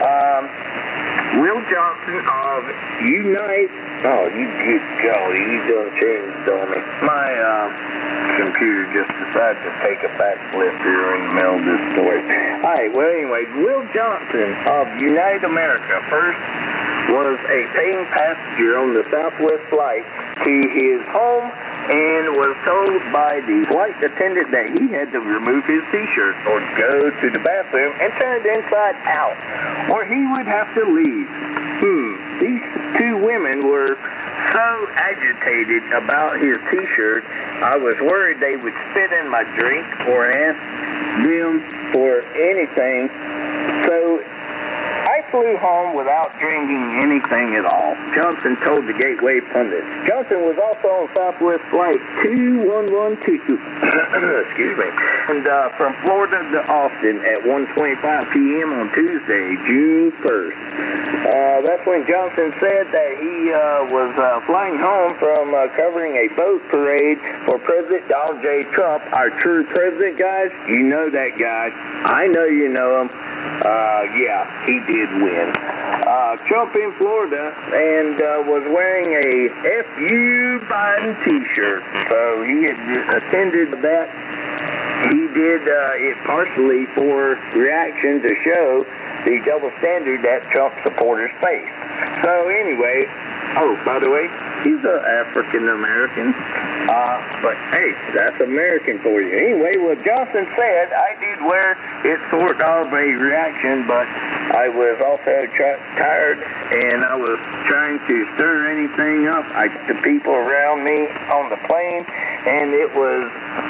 Will Johnson of Unite... Oh, you good golly, you done changed on me. My computer just decided to take a backflip here in the middle of this story. Alright, well anyway, Will Johnson of United America first was a paying passenger on the Southwest flight to his home and was told by the flight attendant that he had to remove his t-shirt or go to the bathroom and turn it inside out, or he would have to leave. These two women were so agitated about his t-shirt, I was worried they would spit in my drink or ask them for anything. So I flew home without drinking anything at all, Johnson told the Gateway Pundit. Johnson was also on Southwest Flight 2112, excuse me, and from Florida to Austin at 1:25 p.m. on Tuesday, June 1st. That's when Johnson said that he was flying home from covering a boat parade for President Donald J. Trump, our true president, guys. You know that guy. I know you know him. Yeah, he did win. Trump in Florida and was wearing a F.U. Biden t-shirt. So he had attended that. He did it partially for reaction to show the double standard that Trump supporters face. So anyway, oh, by the way, He's an African-American. But hey, that's American for you. Anyway, what Johnson said, I did wear it sort of a reaction, but I was also tired, and I was trying to stir anything up. The people around me on the plane, and it was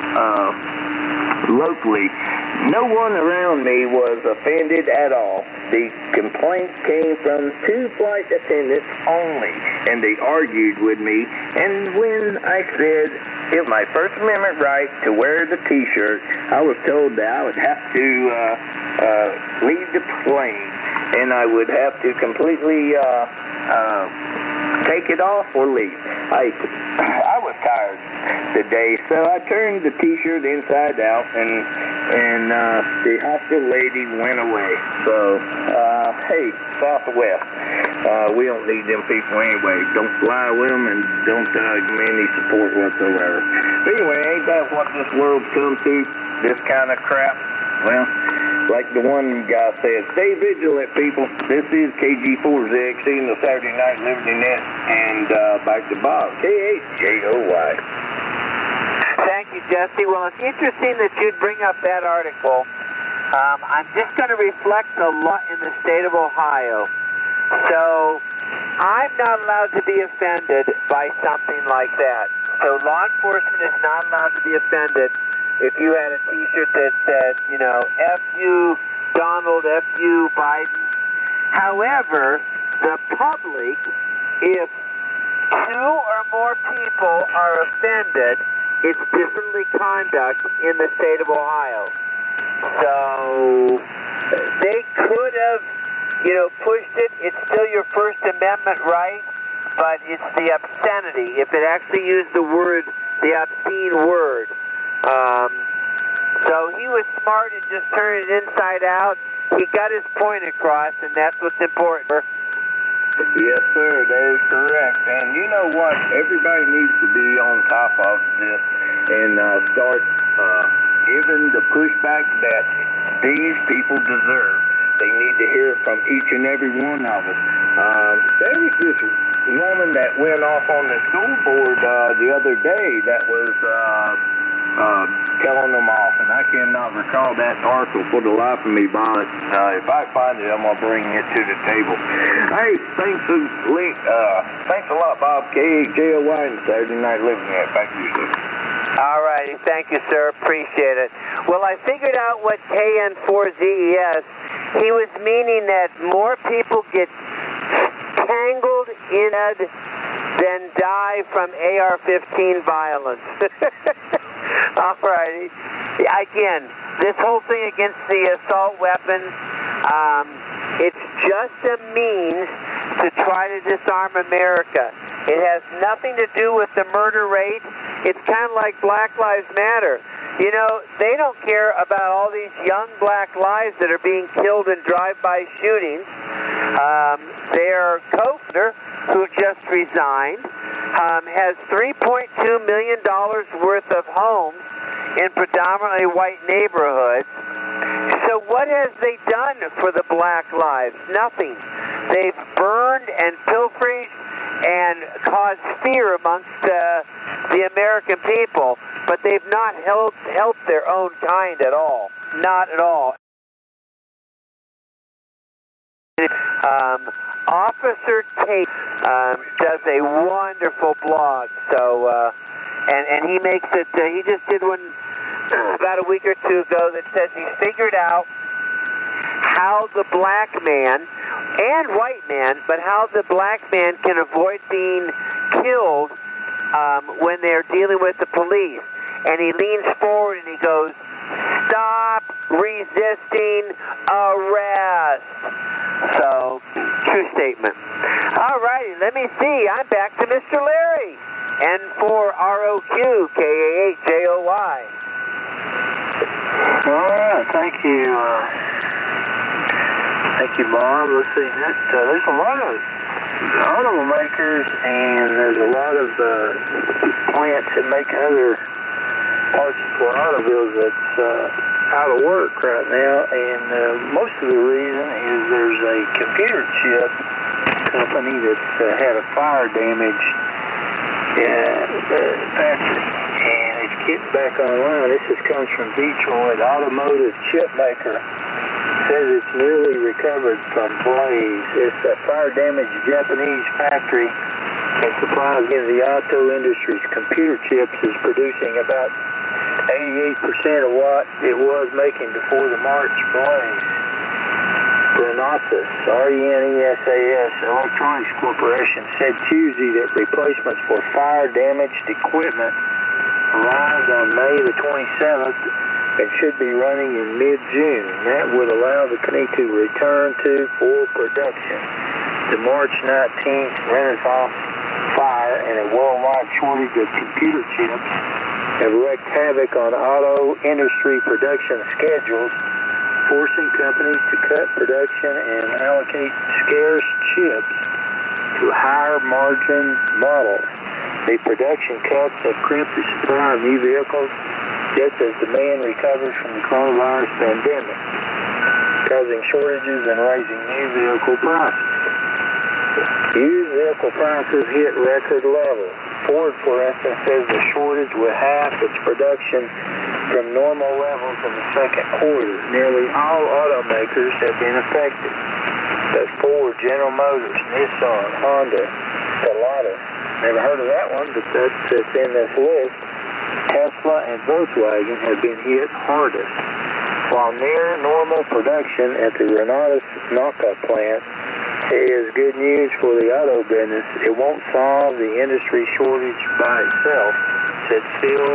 locally. No one around me was offended at all. The complaint came from 2 flight attendants only, and they argued with me. And when I said it was my First Amendment right to wear the T-shirt, I was told that I would have to leave the plane, and I would have to completely take it off or leave. I was tired today, so I turned the T-shirt inside out, and the hostile lady went away. So, hey, Southwest, we don't need them people anyway. Don't fly with them, and don't give me any support whatsoever. But anyway, ain't that what this world's come to? This kind of crap? Well, like the one guy said, stay vigilant, people. This is KG4ZXC in the Saturday Night Liberty Net, and back to Bob, KHJOY. Thank you, Jesse. Well, it's interesting that you'd bring up that article. I'm just going to reflect a lot in the state of Ohio. So, I'm not allowed to be offended by something like that. So, law enforcement is not allowed to be offended if you had a T-shirt that said, you know, F you Donald, F you Biden. However, the public, if 2 or more people are offended, it's disorderly conduct in the state of Ohio. So they could have, you know, pushed it. It's still your First Amendment right, but it's the obscenity. If it actually used the word, the obscene word. So he was smart and just turned it inside out. He got his point across, and that's what's important. Yes, sir, that is correct. And you know what? Everybody needs to be on top of this and start giving the pushback that these people deserve. They need to hear from each and every one of us. There was this woman that went off on the school board the other day that was telling them off, and I cannot recall that article for the life of me, Bob. If I find it, I'm going to bring it to the table. Hey, thanks a lot, Bob. KHJOY and Saturday Night Living Net. Back to you, sir. All righty. Thank you, sir. Appreciate it. Well, I figured out what KN4ZES, he was meaning that more people get tangled in it than die from AR-15 violence. All righty. Again, this whole thing against the assault weapon, it's just a means to try to disarm America. It has nothing to do with the murder rate. It's kind of like Black Lives Matter. You know, they don't care about all these young black lives that are being killed in drive-by shootings. Their co-founder, who just resigned, has $3.2 million worth of homes in predominantly white neighborhoods. So what has they done for the black lives? Nothing. They've burned and pilfered and caused fear amongst the American people, but they've not helped their own kind at all. Not at all. Officer Tate does a wonderful blog. So, and he makes it. He just did one about a week or two ago that says he figured out how the black man and white man, but how the black man can avoid being killed when they're dealing with the police. And he leans forward and he goes, "Stop resisting arrest." So, true statement. All righty, let me see. I'm back to Mr. Larry. N4ROQ, KAHJOY. All right, thank you. Thank you, Bob. Let's see. There's a lot of automakers, and there's a lot of plants that make other parts for automobiles that's out of work right now, and most of the reason is there's a computer chip company that had a fire damage factory. And it's getting back online. This comes from Detroit. Automotive chip maker says it's nearly recovered from blaze. It's a fire-damaged Japanese factory that supplies the auto industry's computer chips, is producing about 88% of what it was making before the March blaze. Renesas, R-E-N-E-S-A-S, Electronics Corporation said Tuesday that replacements for fire-damaged equipment arrived on May the 27th and should be running in mid-June. That would allow the company to return to full production. The March 19th Renesas fire and a worldwide shortage of computer chips have wreaked havoc on auto industry production schedules, forcing companies to cut production and allocate scarce chips to higher margin models. The production cuts have crimped the supply of new vehicles just as demand recovers from the coronavirus pandemic, causing shortages and raising new vehicle prices. Used vehicle prices hit record levels. Ford, for instance, says the shortage will halve its production from normal levels in the second quarter. Nearly all automakers have been affected. That's Ford, General Motors, Nissan, Honda, Stellantis. Never heard of that one, but that's in this list. Tesla and Volkswagen have been hit hardest. While near normal production at the Renesas Naka plant is good news for the auto business, it won't solve the industry shortage by itself, said Phil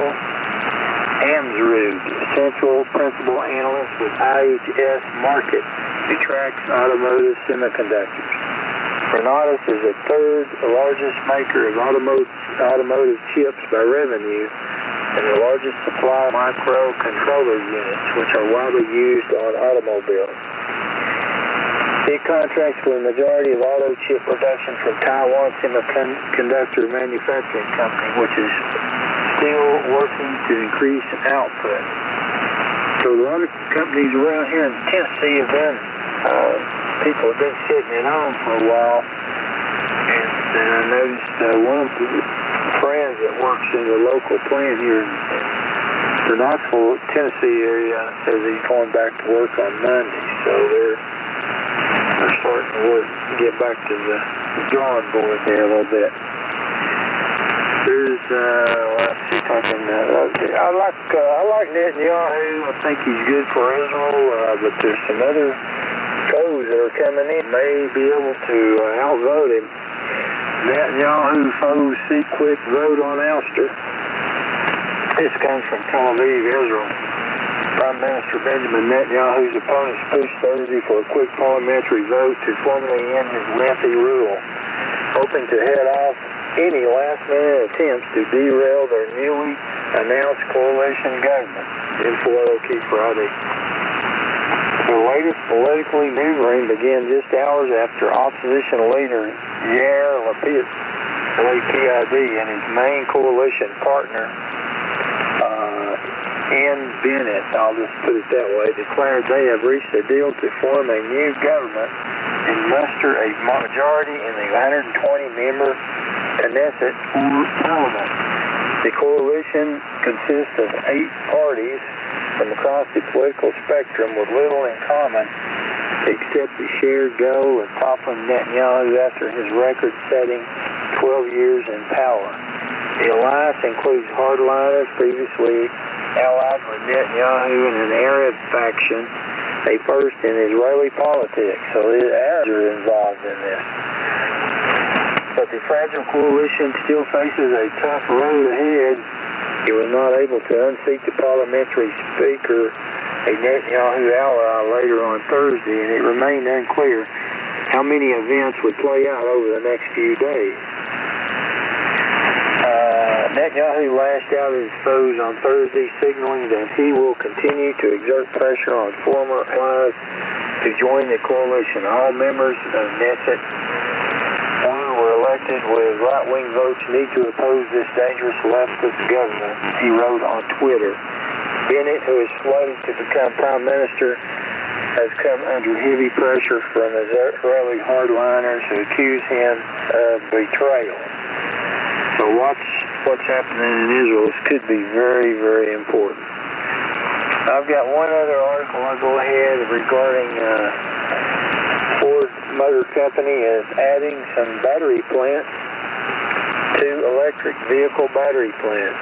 Amsrud, central principal analyst with IHS Markit, who tracks automotive semiconductors. Renesas is the third largest maker of automotive chips by revenue and the largest supplier of microcontroller units, which are widely used on automobiles. It contracts for the majority of auto chip production from Taiwan Semiconductor Manufacturing Company, which is still working to increase output. So a lot of companies around here in Tennessee have been, people have been sitting at home for a while, and I noticed one of the friends that works in the local plant here in the Knoxville, Tennessee area says he's going back to work on Monday, so they're starting to work, get back to the drawing board there a little bit. There's, let's see if I can, I like Netanyahu. I think he's good for Israel, but there's some other foes that are coming in, may be able to outvote him. Netanyahu foes seek quick vote on ouster. This comes from Tel Aviv, Israel. Prime Minister Benjamin Netanyahu's opponents pushed Thursday for a quick parliamentary vote to formally end his lengthy rule, hoping to head off any last-minute attempts to derail their newly announced coalition government. Info key Friday. The latest political maneuvering began just hours after opposition leader Yair Lapid, LAPID, and his main coalition partner, Ann Bennett, I'll just put it that way, declared they have reached a deal to form a new government and muster a majority in the 120-member Knesset parliament. The coalition consists of 8 parties from across the political spectrum with little in common except the shared goal of toppling Netanyahu after his record-setting 12 years in power. The alliance includes hardliners previously allied with Netanyahu in an Arab faction, a first in Israeli politics, so the Arabs are involved in this. But the fragile coalition still faces a tough road ahead. It was not able to unseat the parliamentary speaker, a Netanyahu ally, later on Thursday, and it remained unclear how many events would play out over the next few days. Netanyahu lashed out at his foes on Thursday, signaling that he will continue to exert pressure on former allies to join the coalition. All members of Knesset who were elected with right-wing votes need to oppose this dangerous leftist government, he wrote on Twitter. Bennett, who is slated to become prime minister, has come under heavy pressure from Israeli hardliners who accuse him of betrayal. So watch what's happening in Israel. This could be very, very important. I've got one other article I'll go ahead regarding Ford Motor Company is adding some battery plants to electric vehicle battery plants.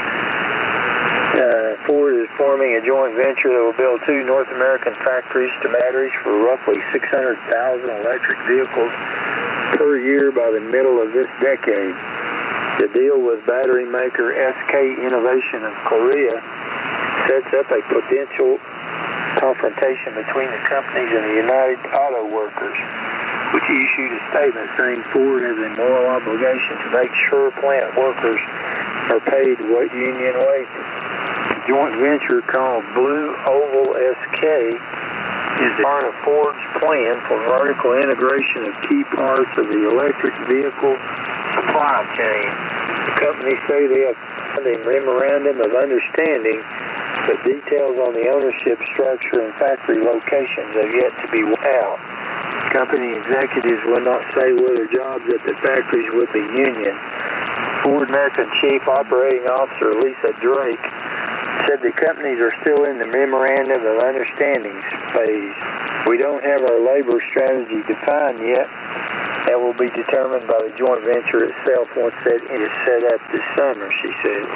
Ford is forming a joint venture that will build 2 North American factories to batteries for roughly 600,000 electric vehicles per year by the middle of this decade. The deal with battery maker SK Innovation of Korea sets up a potential confrontation between the companies and the United Auto Workers, which issued a statement saying Ford has a moral obligation to make sure plant workers are paid union wages. The joint venture called Blue Oval SK is part of Ford's plan for vertical integration of key parts of the electric vehicle supply chain. The company say they have signed a memorandum of understanding, but details on the ownership structure and factory locations have yet to be worked out. Company executives will not say whether jobs at the factories with the union. Ford American Chief Operating Officer Lisa Drake said the companies are still in the memorandum of understanding phase. We don't have our labor strategy defined yet. That will be determined by the joint venture itself once it is set up this summer, she said.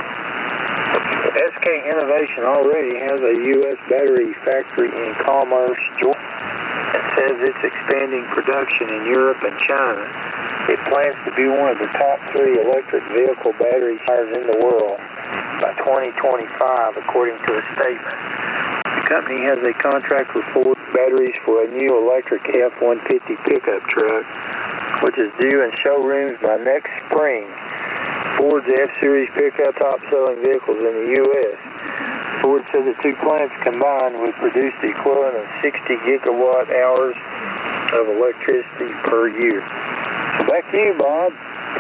SK Innovation already has a U.S. battery factory in Commerce, Georgia. It says it's expanding production in Europe and China. It plans to be one of the top 3 electric vehicle battery suppliers in the world by 2025, according to a statement. The company has a contract with Ford Batteries for a new electric F-150 pickup truck, which is due in showrooms by next spring. Ford's F-Series pickup top-selling vehicles in the U.S. Ford said the 2 plants combined would produce the equivalent of 60 gigawatt hours of electricity per year. So back to you, Bob.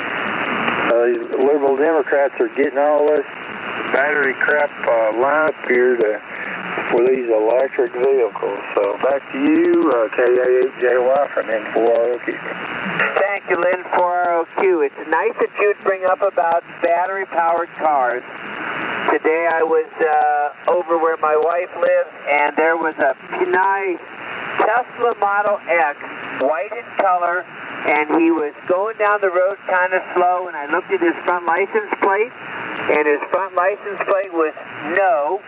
These liberal Democrats are getting all this battery crap lined up here for these electric vehicles. So back to you, KA8JY from N4ROQ. Thank you, Lynn, 4ROQ. It's nice that you'd bring up about battery-powered cars. Today I was over where my wife lives, and there was a nice Tesla Model X, white in color, and he was going down the road kind of slow, and I looked at his front license plate, and his front license plate was NO,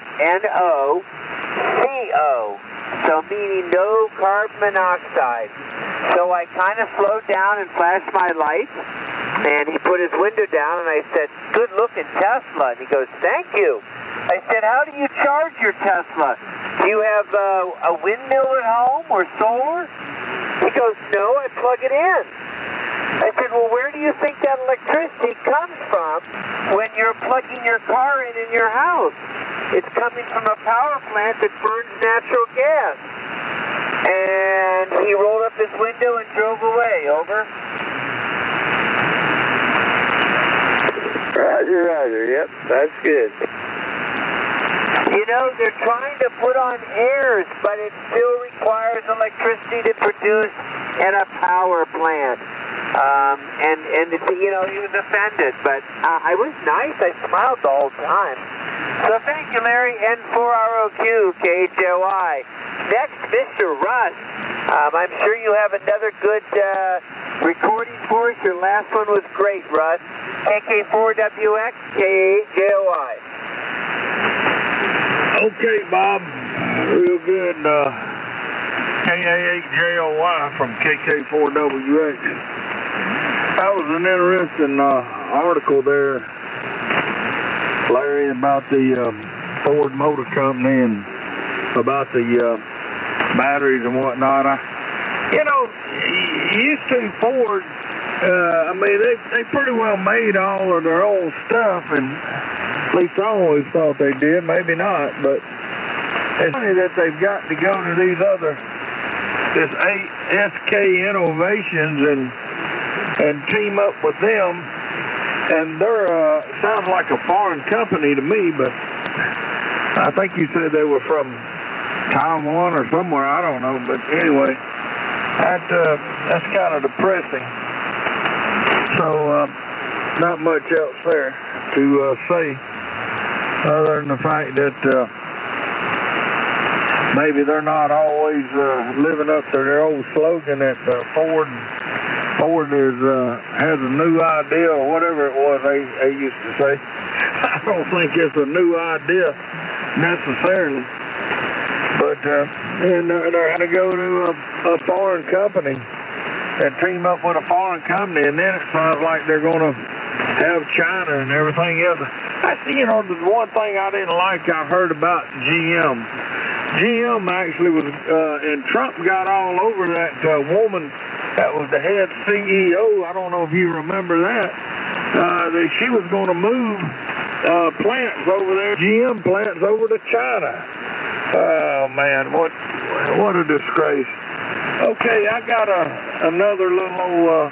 N-O-C-O, so meaning no carbon monoxide. So I kind of slowed down and flashed my lights, and he put his window down, and I said, "Good looking Tesla." And he goes, "Thank you." I said, "How do you charge your Tesla? Do you have a windmill at home or solar?" He goes, "No, I plug it in." I said, "Well, where do you think that electricity comes from when you're plugging your car in your house?" "It's coming from a power plant that burns natural gas." And he rolled up his window and drove away. Over. Roger. Yep, that's good. You know, they're trying to put on airs, but it still requires electricity to produce at a power plant. And you know, he was offended, but I was nice. I smiled the whole time. So thank you, Larry, N4ROQ, KHOI. Next, Mr. Russ. I'm sure you have another good recording for us. Your last one was great, Russ. KK4WX, KHOI. Okay, Bob. Real good. KA8JOY from KK4WX. That was an interesting article there, Larry, about the Ford Motor Company and about the batteries and whatnot. Used to Ford, I mean, they pretty well made all of their own stuff, and at least I always thought they did, maybe not, but it's funny that they've got to go to this SK Innovations and team up with them, and they're sounds like a foreign company to me, but I think you said they were from Taiwan or somewhere, I don't know, but anyway, that's kind of depressing. So not much else there to say other than the fact that maybe they're not always living up to their old slogan that Ford has a new idea or whatever it was they used to say. I don't think it's a new idea necessarily, but and they're going to go to a foreign company and team up with a foreign company, and then it sounds like they're going to have China and everything else. I see, the one thing I didn't like I heard about GM. GM actually was, and Trump got all over that woman that was the head CEO. I don't know if you remember that. That she was going to move plants over there, GM plants over to China. Oh man, what a disgrace. Okay, I got another little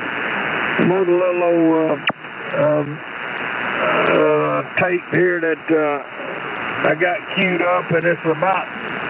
tape here that I got queued up, and it's about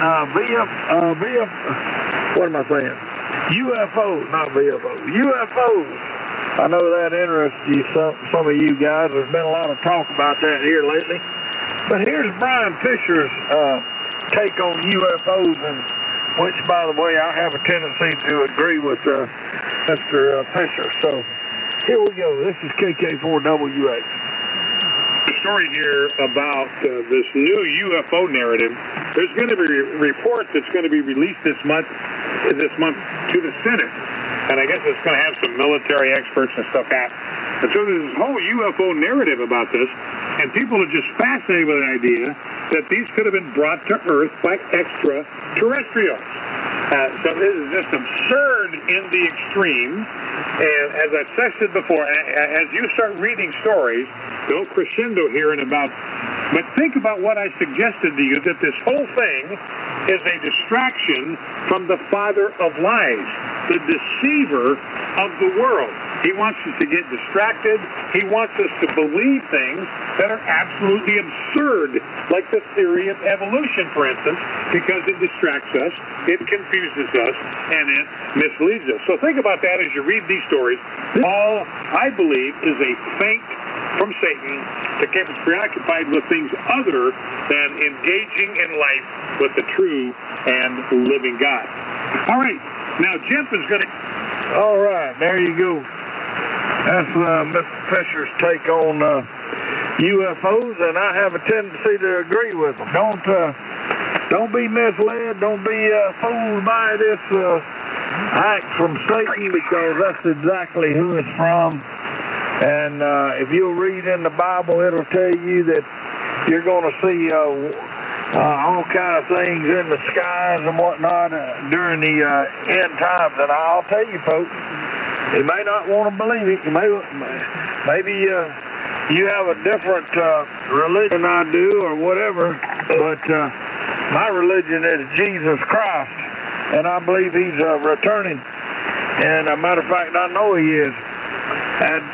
what am I saying? UFOs, not VFOs. UFOs. I know that interests you, some of you guys. There's been a lot of talk about that here lately. But here's Brian Fisher's take on UFOs, and which, by the way, I have a tendency to agree with Mr. Fisher. So here we go. This is KK4WX. The story here about this new UFO narrative. There's going to be a report that's going to be released this month to the Senate. And I guess it's going to have some military experts and stuff out. And so there's this whole UFO narrative about this, and people are just fascinated with the idea that these could have been brought to Earth by extraterrestrials. So this is just absurd in the extreme. And as I've said before, as you start reading stories, go crescendo here in about. But think about what I suggested to you, that this whole thing is a distraction from the father of lies, the deceiver of the world. He wants us to get distracted. He wants us to believe things that are absolutely absurd, like the theory of evolution, for instance, because it distracts us, it confuses us, and it misleads us. So think about that as you read these stories. All, I believe, is a feint from Satan to keep us preoccupied with things other than engaging in life with the true and living God. All right, now Jeff is going to... All right, there you go. That's Mr. Fisher's take on UFOs, and I have a tendency to agree with him. Don't be misled. Don't be fooled by this act from Satan, because that's exactly who it's from. And if you'll read in the Bible, it'll tell you that you're going to see all kind of things in the skies and whatnot during the end times. And I'll tell you, folks, you may not want to believe it. Maybe you have a different religion than I do or whatever, but my religion is Jesus Christ, and I believe he's returning. And a matter of fact, I know he is. And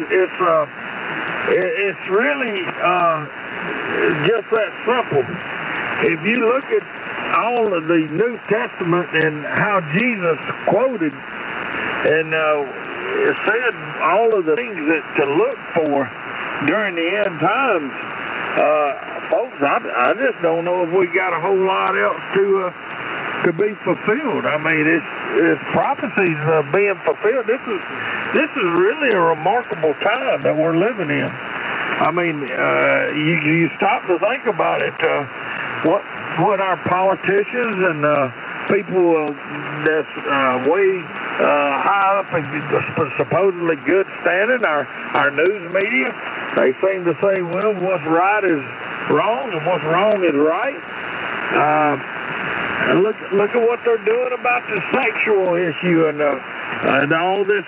it's really just that simple. If you look at all of the New Testament and how Jesus quoted and it said all of the things that to look for during the end times, folks, I just don't know if we got a whole lot else to be fulfilled. I mean, it's prophecies being fulfilled. This is really a remarkable time that we're living in. I mean, you stop to think about it. What our politicians and people that's way high up and supposedly good standing, our news media, they seem to say, well, what's right is wrong and what's wrong is right. And look at what they're doing about the sexual issue and all this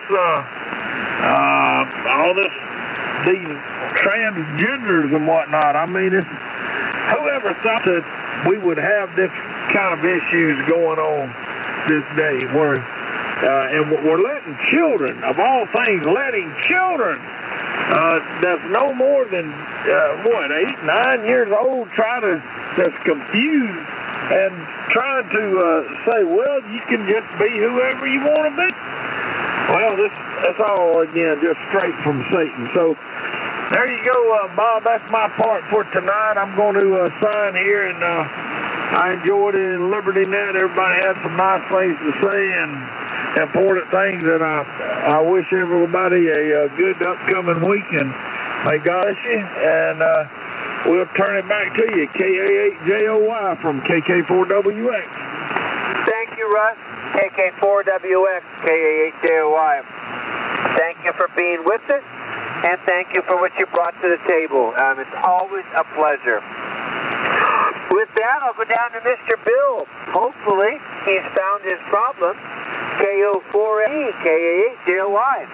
these transgenders and whatnot. I mean, whoever thought that we would have this kind of issues going on this day, where and we're letting children, of all things, that's no more than 8, 9 years old, that's confused and trying to say, well, you can just be whoever you want to be. Well, that's all, again, just straight from Satan. So there you go, Bob. That's my part for tonight. I'm going to sign here, and I enjoyed it in Liberty Net. Everybody had some nice things to say and important things, and I wish everybody a good upcoming week, and may God bless you, and we'll turn it back to you, KA8JOY from KK4WX. Thank you, Russ. KK4WX, KA8JOY. Thank you for being with us, and thank you for what you brought to the table. It's always a pleasure. With that, I'll go down to Mr. Bill. Hopefully, he's found his problem. KO4E, KA8JOY.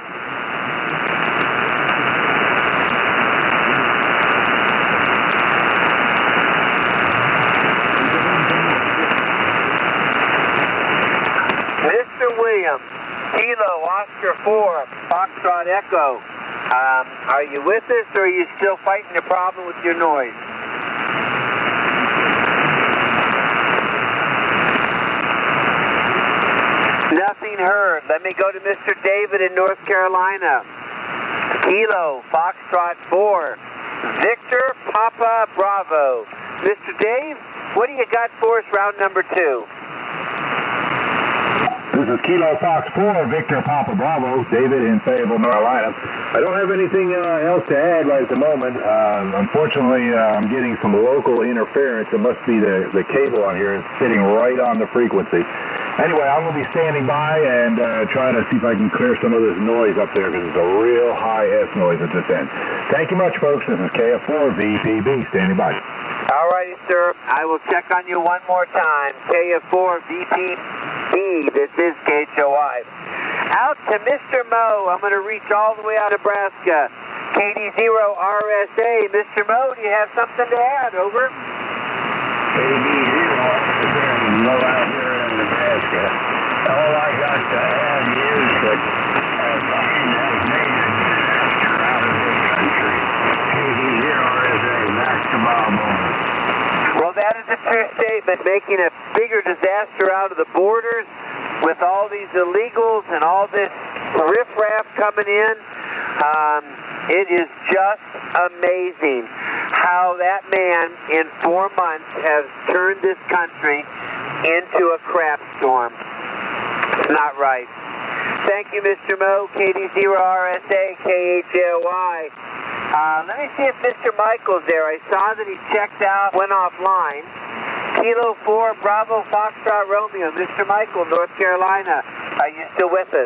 Mr. Williams, Kilo Oscar 4, Foxtrot Echo. Are you with us, or are you still fighting the problem with your noise? Nothing heard. Let me go to Mr. David in North Carolina. Kilo Foxtrot 4, Victor Papa Bravo. Mr. Dave, what do you got for us round number 2? This is Kilo Fox 4, Victor Papa Bravo, David in Fayetteville, North Carolina. I don't have anything else to add right at the moment. Unfortunately, I'm getting some local interference. It must be the cable on here. It's sitting right on the frequency. Anyway, I'm going to be standing by and trying to see if I can clear some of this noise up there, because it's a real high S noise at this end. Thank you much, folks. This is KF4VPB standing by. All righty, sir. I will check on you one more time. KF4VPB. This is KHOI. Out to Mr. Mo. I'm going to reach all the way out of Nebraska. KD0RSA. Mr. Mo, do you have something to add? Over. KD0RSA. Mo out here in Nebraska. All I got to add is that Biden has made a disaster out of this country. KD0RSA. That's the bomb over. Well, that is a true statement, making a bigger disaster out of the borders with all these illegals and all this riffraff coming in. It is just amazing how that man in 4 months has turned this country into a crap storm. It's not right. Thank you, Mr. Mo, KD0RSA, KHLY. Let me see if Mr. Michael's there. I saw that he checked out, went offline. Kilo 4, Bravo, Foxtrot, Romeo. Mr. Michael, North Carolina. Are you still with us?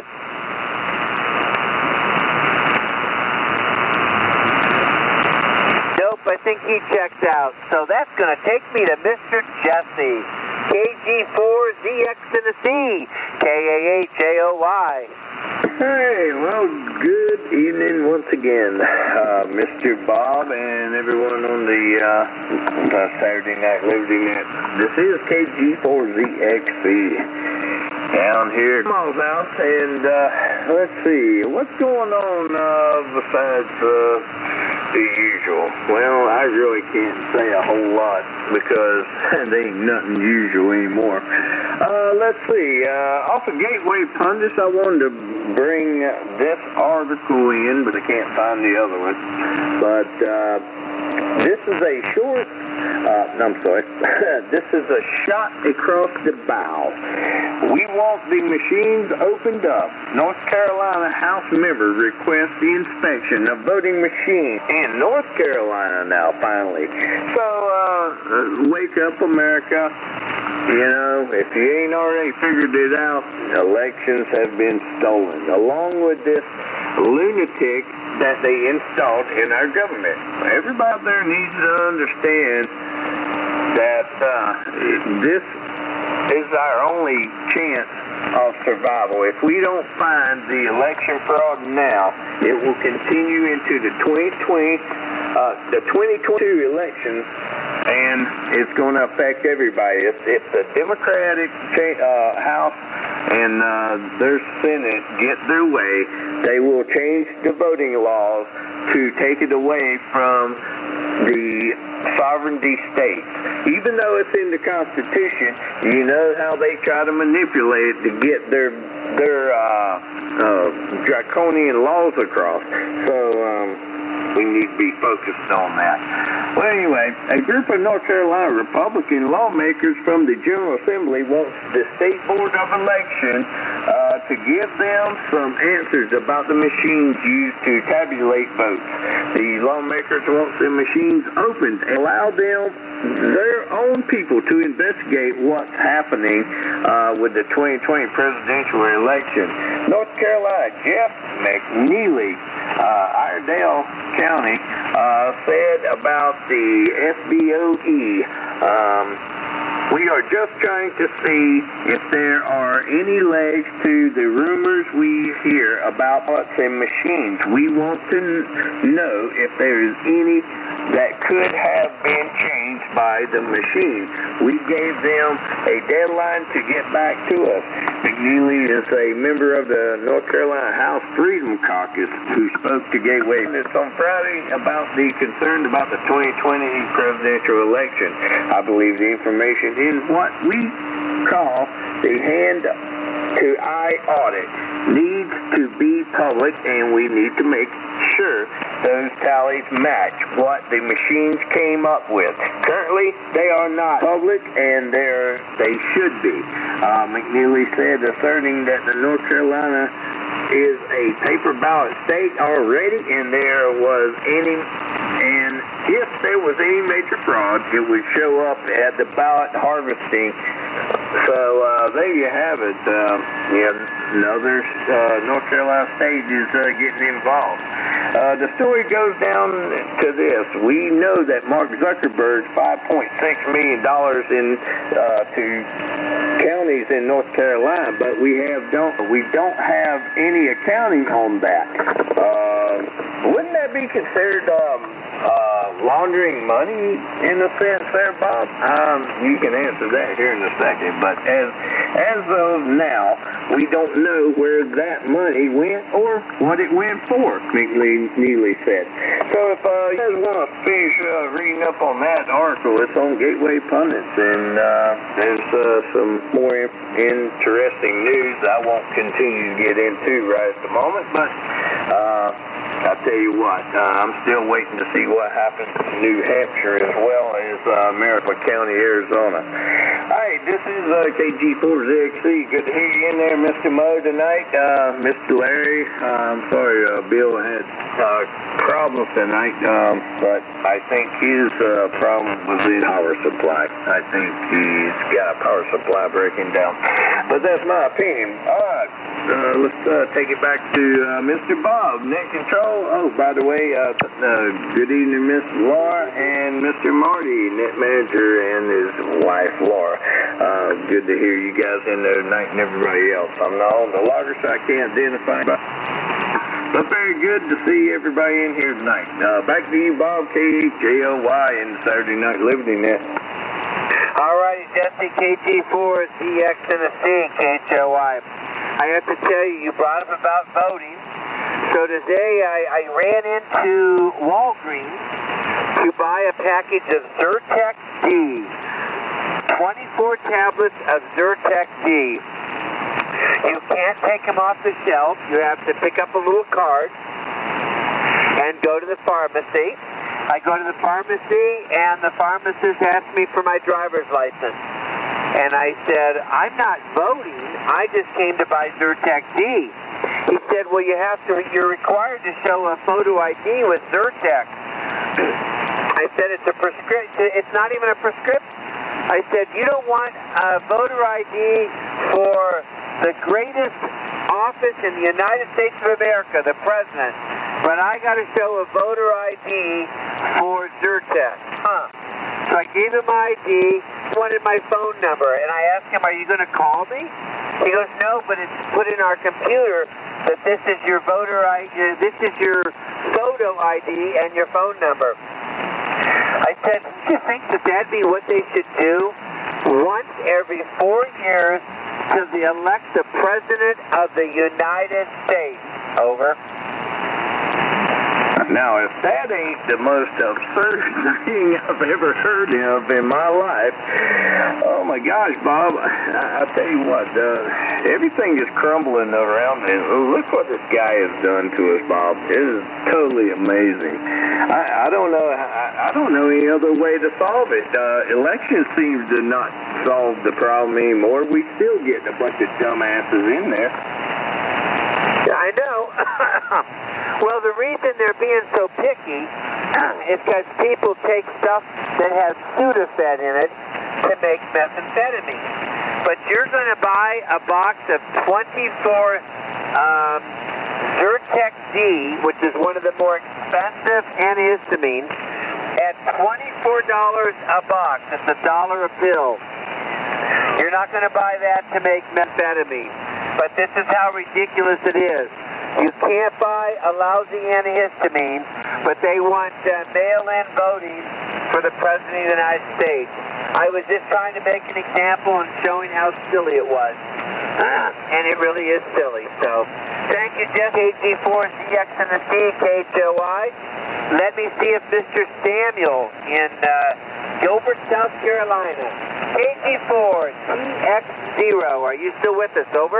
Nope, I think he checked out. So that's going to take me to Mr. Jesse. KG4ZX Tennessee, KA8JOY. Hey, well, good evening once again, Mr. Bob and everyone on the Saturday Night Liberty Net. This is KG4ZXC down here at Mom's house, and let's see, what's going on besides the usual? Well, I really can't say a whole lot because there ain't nothing usual anymore. Let's see, off of Gateway Pundits, I wanted to bring this article in, but I can't find the other one. But this is a short, this is a shot across the bow. We want the machines opened up. North Carolina House member requests the inspection of voting machines in North Carolina now, finally. So, wake up, America. You know, if you ain't already figured it out, elections have been stolen, along with this lunatic that they installed in our government. Everybody out there needs to understand that this is our only chance of survival. If we don't find the election fraud now, it will continue into the 2022 elections, and it's going to affect everybody. If the Democratic House and their Senate get their way, they will change the voting laws to take it away from the sovereignty states. Even though it's in the Constitution, you know how they try to manipulate it to get their their draconian laws across. So we need to be focused on that. Well, anyway, a group of North Carolina Republican lawmakers from the General Assembly wants the State Board of Election to give them some answers about the machines used to tabulate votes. The lawmakers want the machines opened and allow them, their own people, to investigate what's happening with the 2020 presidential election. North Carolina, Jeff McNeely, Iredell County, said about the SBOE, we are just trying to see if there are any legs to the rumors we hear about what's in machines. We want to know if there is any that could have been changed by the machine. We gave them a deadline to get back to us. McNeely is a member of the North Carolina House Freedom Caucus who spoke to Gateway News on Friday about the concern about the 2020 presidential election. I believe the information is what we call the hand-to-eye audit needs to be public, and we need to make sure those tallies match what the machines came up with. Currently, they are not public, and they should be. McNeely said, asserting that the North Carolina is a paper ballot state already, and if there was any major fraud, it would show up at the ballot harvesting. So there you have it. Another North Carolina state is getting involved. The story goes down to this. We know that Mark Zuckerberg's $5.6 million to counties in North Carolina, but we don't have any accounting on that. Wouldn't that be considered laundering money in a sense there, Bob? You can answer that here in a second, but as of now, we don't know where that money went or what it went for, McNeely said. So if you guys want to finish reading up on that article, it's on Gateway Pundits, and there's some more interesting news I won't continue to get into right at the moment, but I'll tell you what, I'm still waiting to see what happens in New Hampshire as well as Maricopa County, Arizona. All right, this is KG4ZXC. Good to hear you in there, Mr. Mo, tonight. Mr. Larry, I'm sorry, Bill had problems tonight, but I think his problem was in power supply. I think he's got a power supply breaking down. But that's my opinion. All right, let's take it back to Mr. Bob, Net Control. Oh, by the way, good evening, Miss Laura and Mr. Marty, Net Manager, and his wife, Laura. Good to hear you guys in there tonight and everybody else. I'm not on the logger, so I can't identify. But very good to see everybody in here tonight. Back to you, Bob, KHJOY, and Saturday Night Liberty Net. All right, Jesse, KG4ZX and a C, KHOY. I have to tell you, you brought up about voting. So today I ran into Walgreens to buy a package of Zyrtec D. 24 tablets of Zyrtec D. You can't take them off the shelf. You have to pick up a little card and go to the pharmacy. I go to the pharmacy, and the pharmacist asked me for my driver's license. And I said, I'm not voting. I just came to buy Zyrtec D. He said, well, you're required to show a photo ID with Zyrtec. I said, it's a prescription. It's not even a prescription. I said, you don't want a voter ID for the greatest office in the United States of America, the president, but I got to show a voter ID for Zyrtec. So I gave him my ID, wanted my phone number, and I asked him, are you going to call me? He goes, no, but it's put in our computer that this is your voter ID, this is your photo ID and your phone number. I said, do you think that that'd be what they should do once every 4 years to elect the President of the United States? Over. Now, if that ain't the most absurd thing I've ever heard of in my life, oh my gosh, Bob, I tell you what, everything is crumbling around me. Look what this guy has done to us, Bob. It is totally amazing. I don't know any other way to solve it. Election seems to not solve the problem anymore. We still get a bunch of dumbasses in there. I know. Well, the reason they're being so picky is because people take stuff that has Sudafed in it to make methamphetamine. But you're going to buy a box of 24 Zyrtec D, which is one of the more expensive antihistamines, at $24 a box. It's $1 a pill. You're not going to buy that to make methamphetamine. But this is how ridiculous it is. You can't buy a lousy antihistamine, but they want mail-in voting for the President of the United States. I was just trying to make an example and showing how silly it was. And it really is silly. So, thank you, Jeff. KG4CX and the CKHOI. Let me see if Mr. Samuel in Gilbert, South Carolina. KG4TX0. Are you still with us? Over.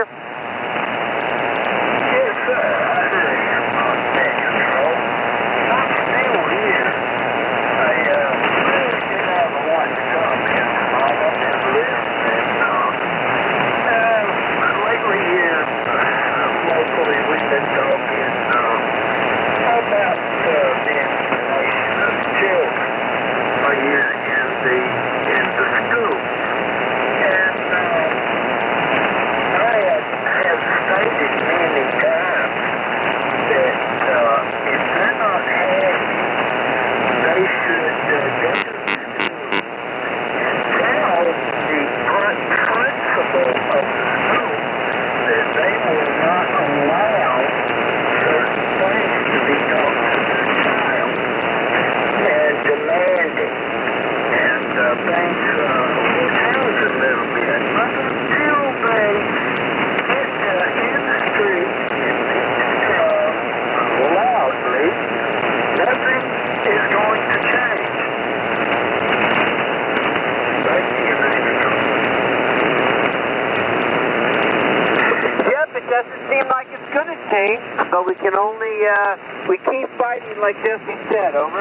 But we can only, we keep fighting like Jesse said, over.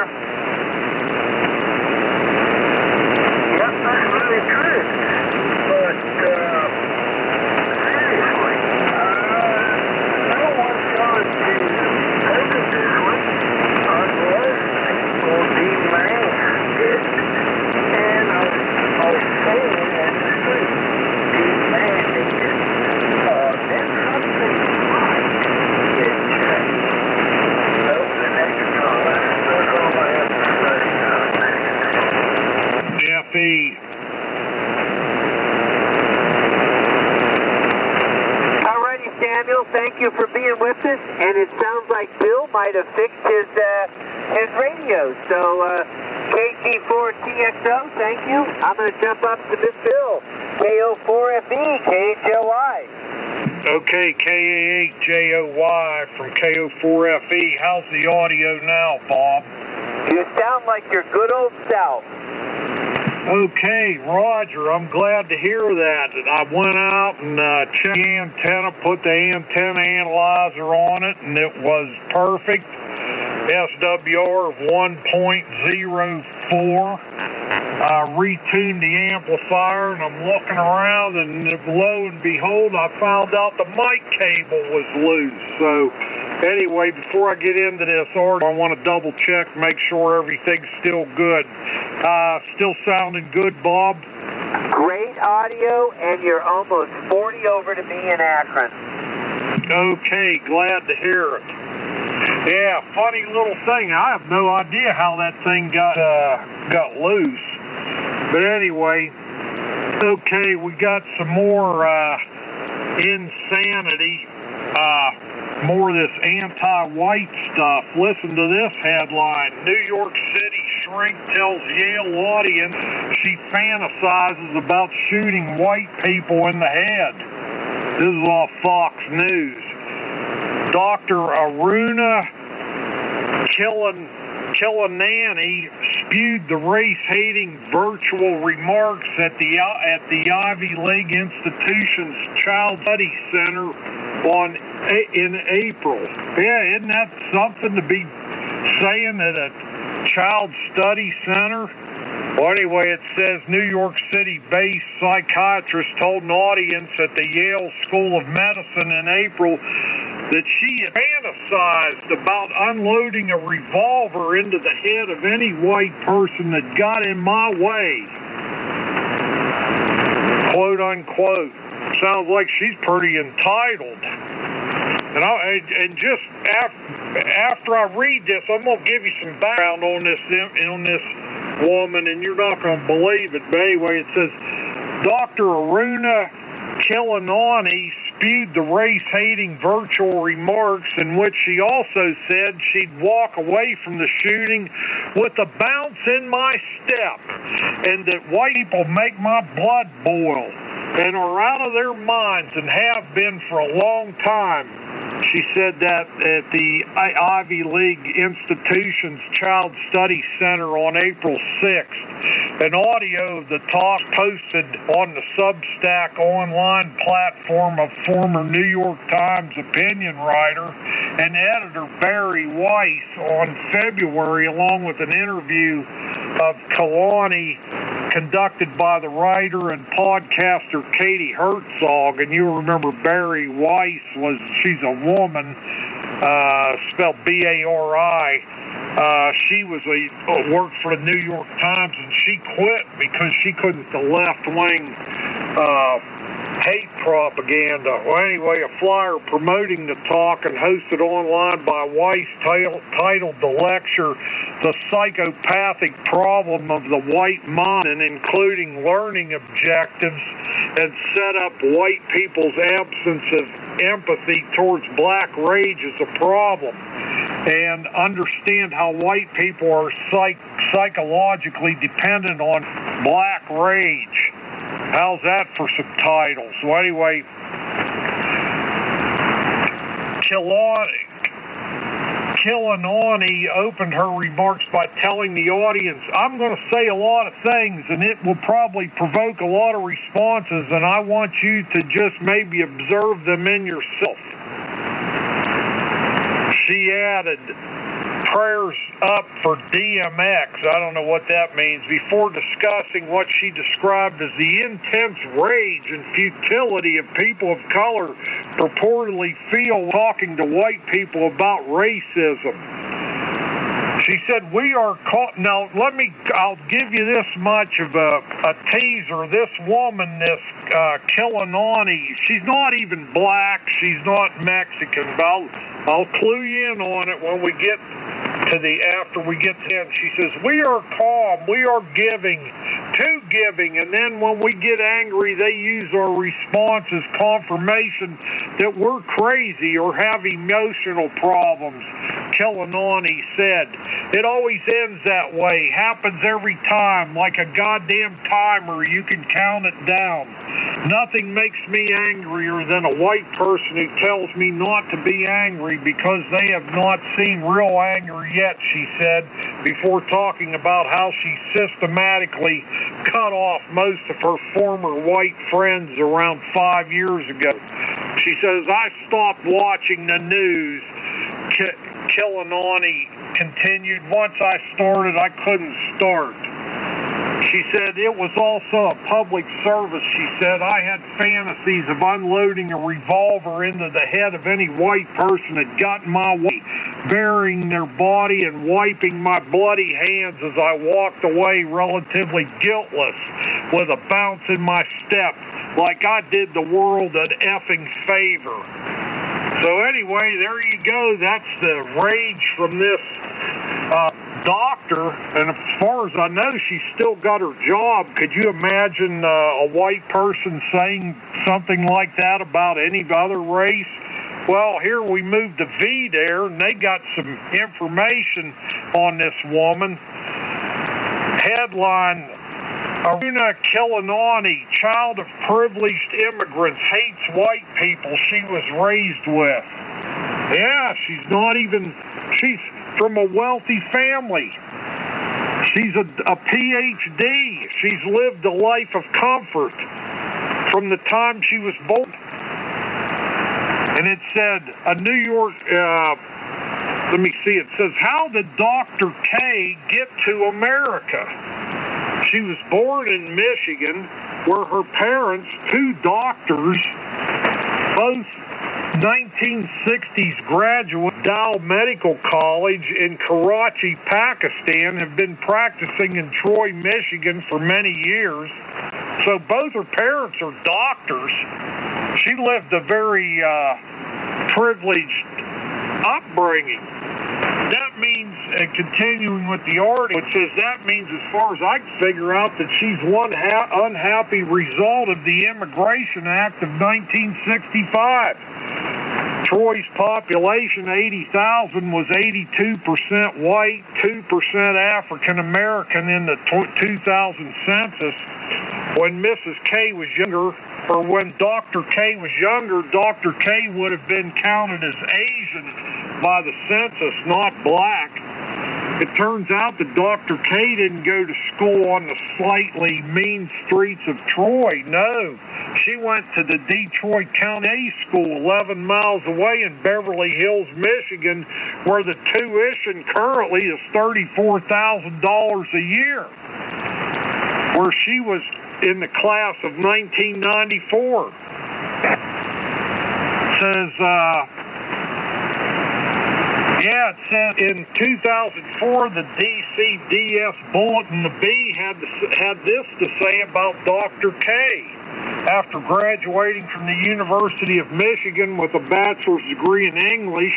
Yep, that's really true. But, seriously, no one's going to take it this way unless people demand it. And I'll say it in the street, demanding it. Then something might get changed. So the next caller, that's all I have to say. FE. Alrighty, Samuel, thank you for being with us. And it sounds like Bill might have fixed his radio. So, KG4TXO, thank you. I'm going to jump up to Miss Bill. KO4FE, KHOI. Okay, KA8JOY from KO4FE. How's the audio now, Bob? You sound like your good old self. Okay, Roger, I'm glad to hear that. I went out and checked the antenna, put the antenna analyzer on it, and it was perfect. SWR of 1.04. I retuned the amplifier, and I'm looking around, and lo and behold, I found out the mic cable was loose. So, anyway, before I get into this article, I want to double check, make sure everything's still good. Still sounding good, Bob? Great audio, and you're almost 40 over to me in Akron. Okay, glad to hear it. Yeah, funny little thing. I have no idea how that thing got loose. But anyway, okay, we got some more insanity, more of this anti-white stuff. Listen to this headline. New York City shrink tells Yale audience she fantasizes about shooting white people in the head. This is off Fox News. Dr. Aruna Killanany spewed the race-hating virtual remarks at the Ivy League institution's Child Study Center in April. Yeah, isn't that something to be saying at a Child Study Center? Well, anyway, it says New York City-based psychiatrist told an audience at the Yale School of Medicine in April that she had fantasized about unloading a revolver into the head of any white person that got in my way. Quote, unquote. Sounds like she's pretty entitled. And just after I read this, I'm going to give you some background on this woman, and you're not going to believe it. But anyway, it says, Dr. Aruna Killanany spewed the race-hating virtual remarks in which she also said she'd walk away from the shooting with a bounce in my step, and that white people make my blood boil and are out of their minds and have been for a long time. She said that at the Ivy League institution's Child Study Center on April 6th. An audio of the talk posted on the Substack online platform of former New York Times opinion writer and editor Barry Weiss on February, along with an interview of Kalani conducted by the writer and podcaster Katie Herzog. And you remember Barry Weiss she's a woman, spelled B-A-R-I. She worked for the New York Times, and she quit because she couldn't the left-wing hate propaganda. Well, anyway, a flyer promoting the talk and hosted online by Weiss titled the lecture "The Psychopathic Problem of the White Mind," and including learning objectives, and set up white people's absence of empathy towards black rage as a problem, and understand how white people are psychologically dependent on black rage. How's that for some titles? Well, anyway, Killanany opened her remarks by telling the audience, I'm going to say a lot of things, and it will probably provoke a lot of responses, and I want you to just maybe observe them in yourself. She added, prayers up for DMX, I don't know what that means, before discussing what she described as the intense rage and futility of people of color purportedly feel talking to white people about racism. She said, we are caught. Now, I'll give you this much of a teaser. This woman, this Killanany, she's not even black. She's not Mexican. But I'll clue you in on it when we get after we get to end. She says, we are calm, we are giving, and then when we get angry, they use our response as confirmation that we're crazy or have emotional problems. Killanany said, it always ends that way, happens every time, like a goddamn timer, you can count it down. Nothing makes me angrier than a white person who tells me not to be angry because they have not seen real anger yet, she said, before talking about how she systematically cut off most of her former white friends around 5 years ago. She says, I stopped watching the news. Killanany continued, once I started, I couldn't start. She said, it was also a public service. She said, I had fantasies of unloading a revolver into the head of any white person that got in my way, burying their body and wiping my bloody hands as I walked away relatively guiltless with a bounce in my step, like I did the world an effing favor. So anyway, there you go. That's the rage from this doctor, and as far as I know, she's still got her job. Could you imagine a white person saying something like that about any other race? Well, here we moved to VDare, and they got some information on this woman. Headline, Aruna Killanany, child of privileged immigrants, hates white people she was raised with. Yeah, she's from a wealthy family. She's a PhD. She's lived a life of comfort from the time she was born. And it said, a New York, let me see, it says, how did Dr. K get to America? She was born in Michigan, where her parents, two doctors, both 1960s graduate Dow Medical College in Karachi, Pakistan, have been practicing in Troy, Michigan for many years. So both her parents are doctors. She lived a very privileged upbringing. That means, continuing with the article, it says that means, as far as I can figure out, that she's one unhappy result of the Immigration Act of 1965. Troy's population, 80,000, was 82% white, 2% African American in the 2000 census. When Mrs. K was younger, or when Dr. K was younger, Dr. K would have been counted as Asian by the census, not black. It turns out that Dr. K didn't go to school on the slightly mean streets of Troy. No, she went to the Detroit County School 11 miles away in Beverly Hills, Michigan, where the tuition currently is $34,000 a year, where she was in the class of 1994. It says, it says in 2004, the DCDS Bulletin, the Bee, had this to say about Dr. K. After graduating from the University of Michigan with a bachelor's degree in English,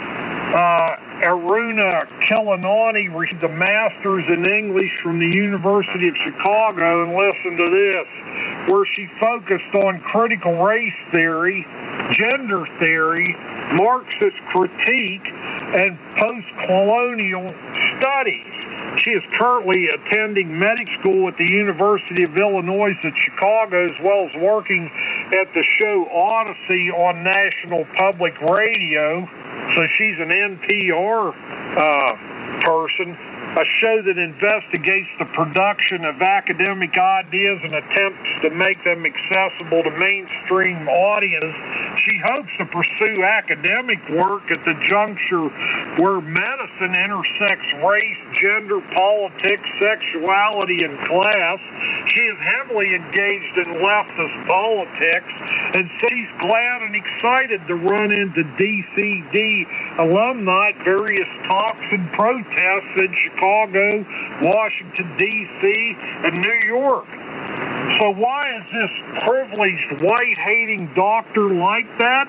Aruna Kilanani received a master's in English from the University of Chicago, and listen to this, where she focused on critical race theory, gender theory, Marxist critique, and post-colonial studies. She is currently attending medical school at the University of Illinois at Chicago, as well as working at the show Odyssey on National Public Radio. So she's an NPR person, a show that investigates the production of academic ideas and attempts to make them accessible to mainstream audiences. She hopes to pursue academic work at the juncture where medicine intersects race, gender, politics, sexuality, and class. She is heavily engaged in leftist politics, and she's glad and excited to run into DCD alumni at various talks and protests in Chicago, Washington, D.C., and New York. So why is this privileged, white-hating doctor like that?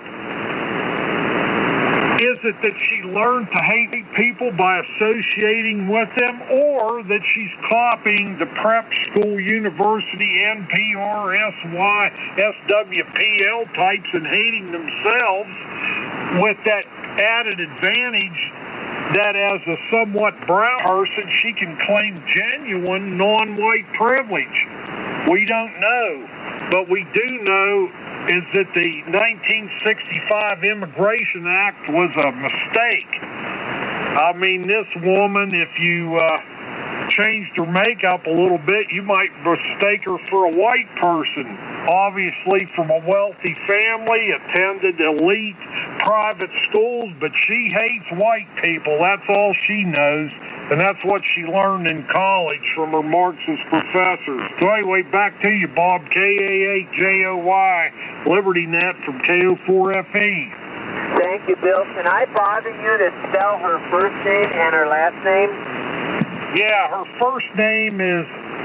Is it that she learned to hate people by associating with them, or that she's copying the prep school, university, NPR, SY, SWPL types and hating themselves with that added advantage that as a somewhat brown person, she can claim genuine non-white privilege? We don't know, but we do know is that the 1965 Immigration Act was a mistake. I mean, this woman, if you changed her makeup a little bit, you might mistake her for a white person. Obviously from a wealthy family, attended elite private schools, but she hates white people. That's all she knows, and that's what she learned in college from her Marxist professors. So anyway, back to you, Bob, K-A-8-J-O-Y, Liberty Net from KO4FE. Thank you, Bill. Can I bother you to spell her first name and her last name? Yeah, her first name is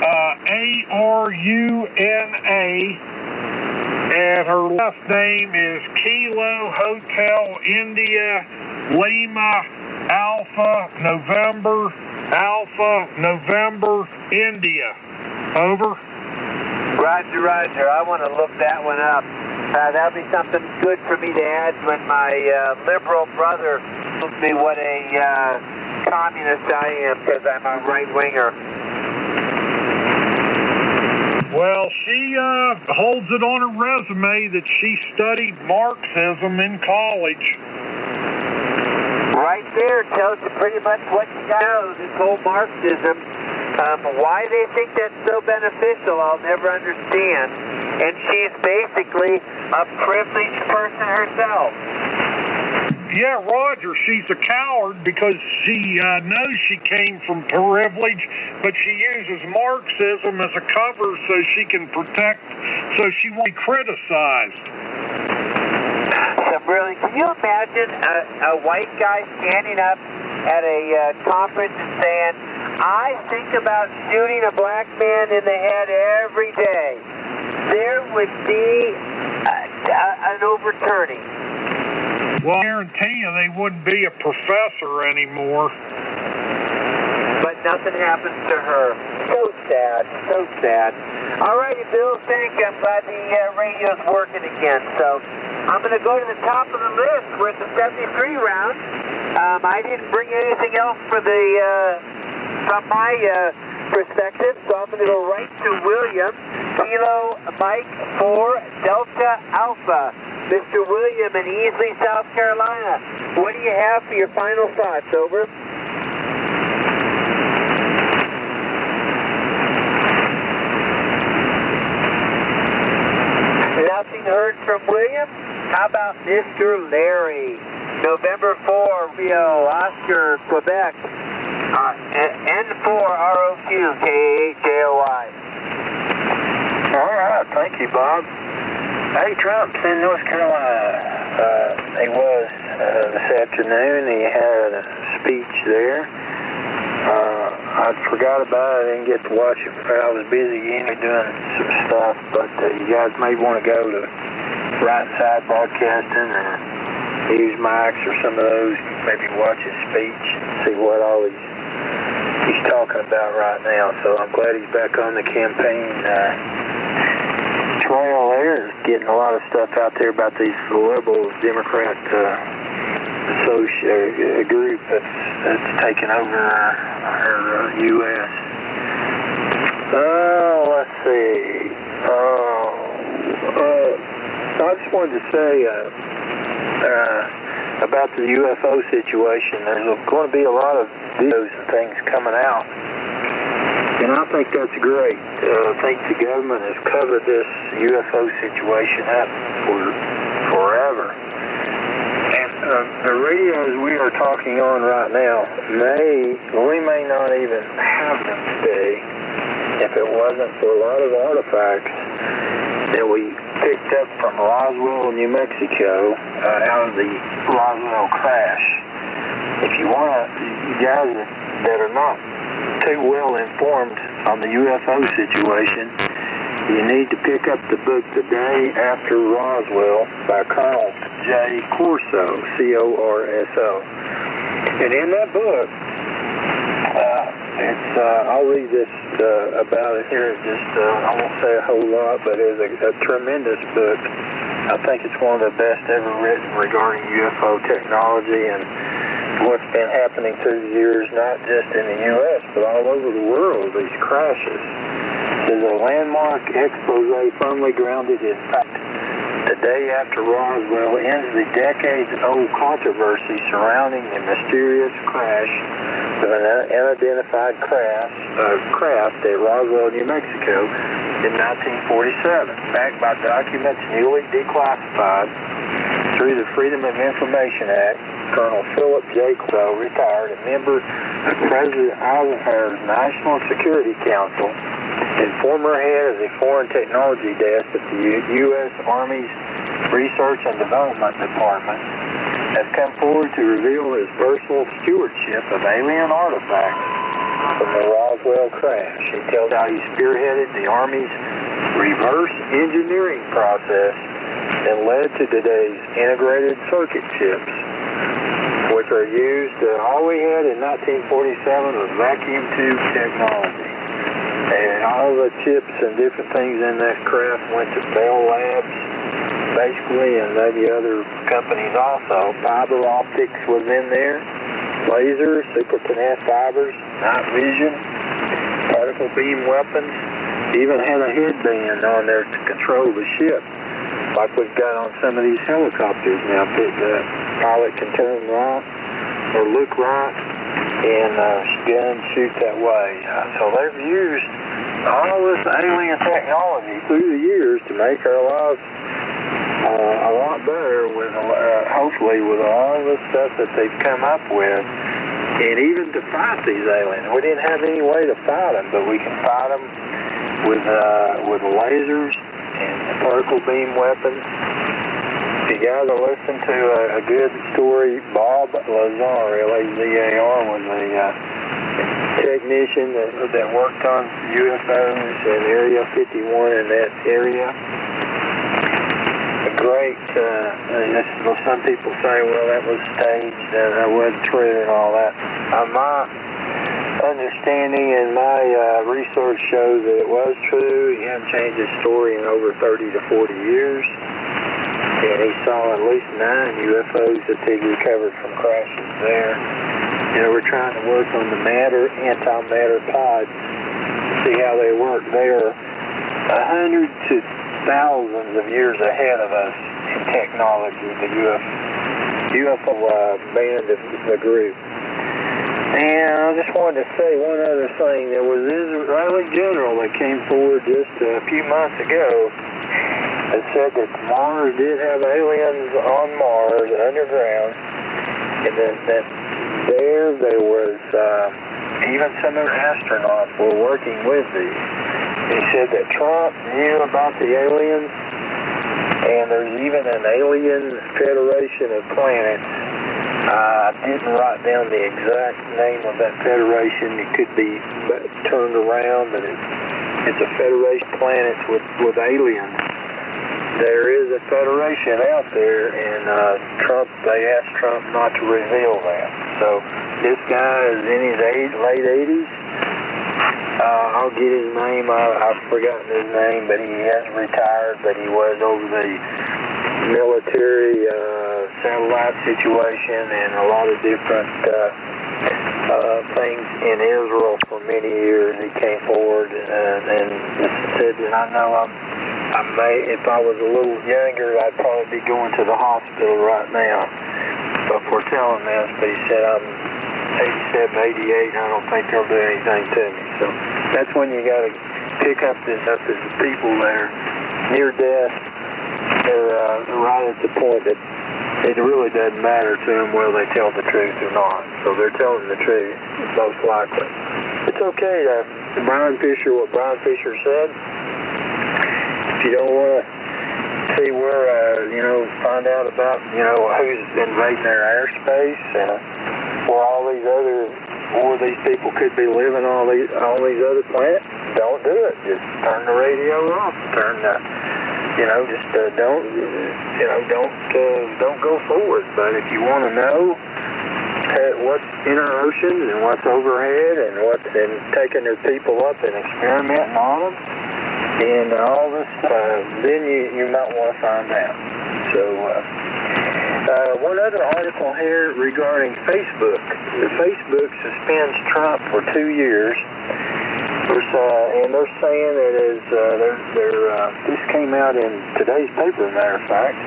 A-R-U-N-A, and her last name is Kilo Hotel India Lima Alpha November India. Over. Roger, Roger. I want to look that one up. That'll be something good for me to add when my liberal brother tells me what a communist I am, because I'm a right-winger. Well, she holds it on her resume that she studied Marxism in college. right there tells you pretty much what you got to know, this whole Marxism. Why they think that's so beneficial, I'll never understand. And she's basically a privileged person herself. Yeah, Roger, she's a coward because she knows she came from privilege, but she uses Marxism as a cover so she can protect, so she won't be criticized. So really, can you imagine a white guy standing up at a conference and saying, I think about shooting a black man in the head every day? There would be an overturning. Well, I guarantee you they wouldn't be a professor anymore. But nothing happens to her. So sad, so sad. All righty, Bill, thank you. I'm glad the radio's working again. So I'm going to go to the top of the list. We're at the 73 round. I didn't bring anything else for the from my perspective, so I'm going to go right to William, Kilo Mike 4 Delta Alpha. Mr. William in Easley, South Carolina. What do you have for your final thoughts? Over. Nothing heard from William? How about Mr. Larry? November 4, Rio, Oscar, Quebec. N4 ROQ, KAJOI. All right, thank you, Bob. Hey, Trump's in North Carolina. He was this afternoon. He had a speech there. I forgot about it. I didn't get to watch it. I was busy doing some stuff, but you guys may want to go to Right Side Broadcasting or Newsmax or some of those. Maybe watch his speech and see what all he's talking about right now. So I'm glad he's back on the campaign trail there, getting a lot of stuff out there about these liberal Democrat group that's taken over our U.S. Let's see. I just wanted to say about the UFO situation. There's going to be a lot of videos and things coming out. And I think that's great. I think the government has covered this UFO situation up for forever. And the radios we are talking on right now, we may not even have them today if it wasn't for a lot of artifacts that we picked up from Roswell, New Mexico, out of the Roswell crash. If you want to, you guys that are not too well informed on the UFO situation, you need to pick up the book The Day After Roswell by Colonel J. Corso, C-O-R-S-O. And in that book, I'll read this about it here. I won't say a whole lot, but it's a tremendous book. I think it's one of the best ever written regarding UFO technology and what's been happening through the years, not just in the U.S., but all over the world, these crashes. It is a landmark expose firmly grounded in fact. The Day After Roswell ends the decades-old controversy surrounding the mysterious crash of an unidentified craft at Roswell, New Mexico in 1947, backed by documents newly declassified through the Freedom of Information Act. Colonel Philip J. Corso, retired, a member of President Eisenhower's National Security Council and former head of the Foreign Technology Desk at the U.S. Army's Research and Development Department, has come forward to reveal his personal stewardship of alien artifacts from the Roswell crash. He tells how he spearheaded the Army's reverse engineering process and led to today's integrated circuit chips, which are used. All we had in 1947 was vacuum tube technology. And all the chips and different things in that craft went to Bell Labs, basically, and maybe other companies also. Fiber optics was in there, lasers, superconductor fibers, night vision, particle beam weapons, even had a headband on there to control the ship, like we've got on some of these helicopters now. The pilot can turn right or look right and gun shoot that way. So they've used all this alien technology through the years to make our lives a lot better with, hopefully, with all the stuff that they've come up with, and even to fight these aliens. We didn't have any way to fight them, but we can fight them with lasers and particle beam weapons. If you guys are listening to a good story, Bob Lazar, L-A-Z-A-R, was a technician that worked on UFOs in Area 51 in that area. A great, some people say, well, that was staged and that wasn't true and all that. My understanding and my research shows that it was true. He hadn't changed his story in over 30 to 40 years. And he saw at least 9 UFOs that they recovered from crashes there. You know, we're trying to work on the antimatter pods, see how they work. They are 100 to thousands of years ahead of us in technology, the UFO band of the group. And I just wanted to say one other thing. There was an Israeli general that came forward just a few months ago that said that Mars did have aliens on Mars underground, and that there was even some of the astronauts were working with these. He said that Trump knew about the aliens, and there's even an alien federation of planets. I didn't write down the exact name of that federation. It could be turned around, but it's a federation of planets with aliens. There is a federation out there, and they asked Trump not to reveal that. So this guy is in his late 80s. I'll get his name. I've forgotten his name, but he has retired, but he was over the military satellite situation and a lot of different things in Israel for many years. He came forward and said that I know I may, if I was a little younger, I'd probably be going to the hospital right now before telling this, but he said I'm 87, 88, and I don't think they'll do anything to me. So that's when you got to pick up this as people that are near death. They're right at the point that it really doesn't matter to them whether they tell the truth or not. So they're telling the truth, most likely. It's okay. Brian Fisher, what Brian Fisher said, if you don't want to see where, find out about, who's invading their airspace and where these people could be living on these other planets, don't do it. Just turn the radio off. Don't go forward. But if you want to know what's in our oceans and what's overhead and taking their people up and experimenting on them and all this stuff, then you might want to find out. So one other article here regarding Facebook. The Facebook suspends Trump for 2 years. And they're saying it is, this came out in today's paper, as a matter of fact.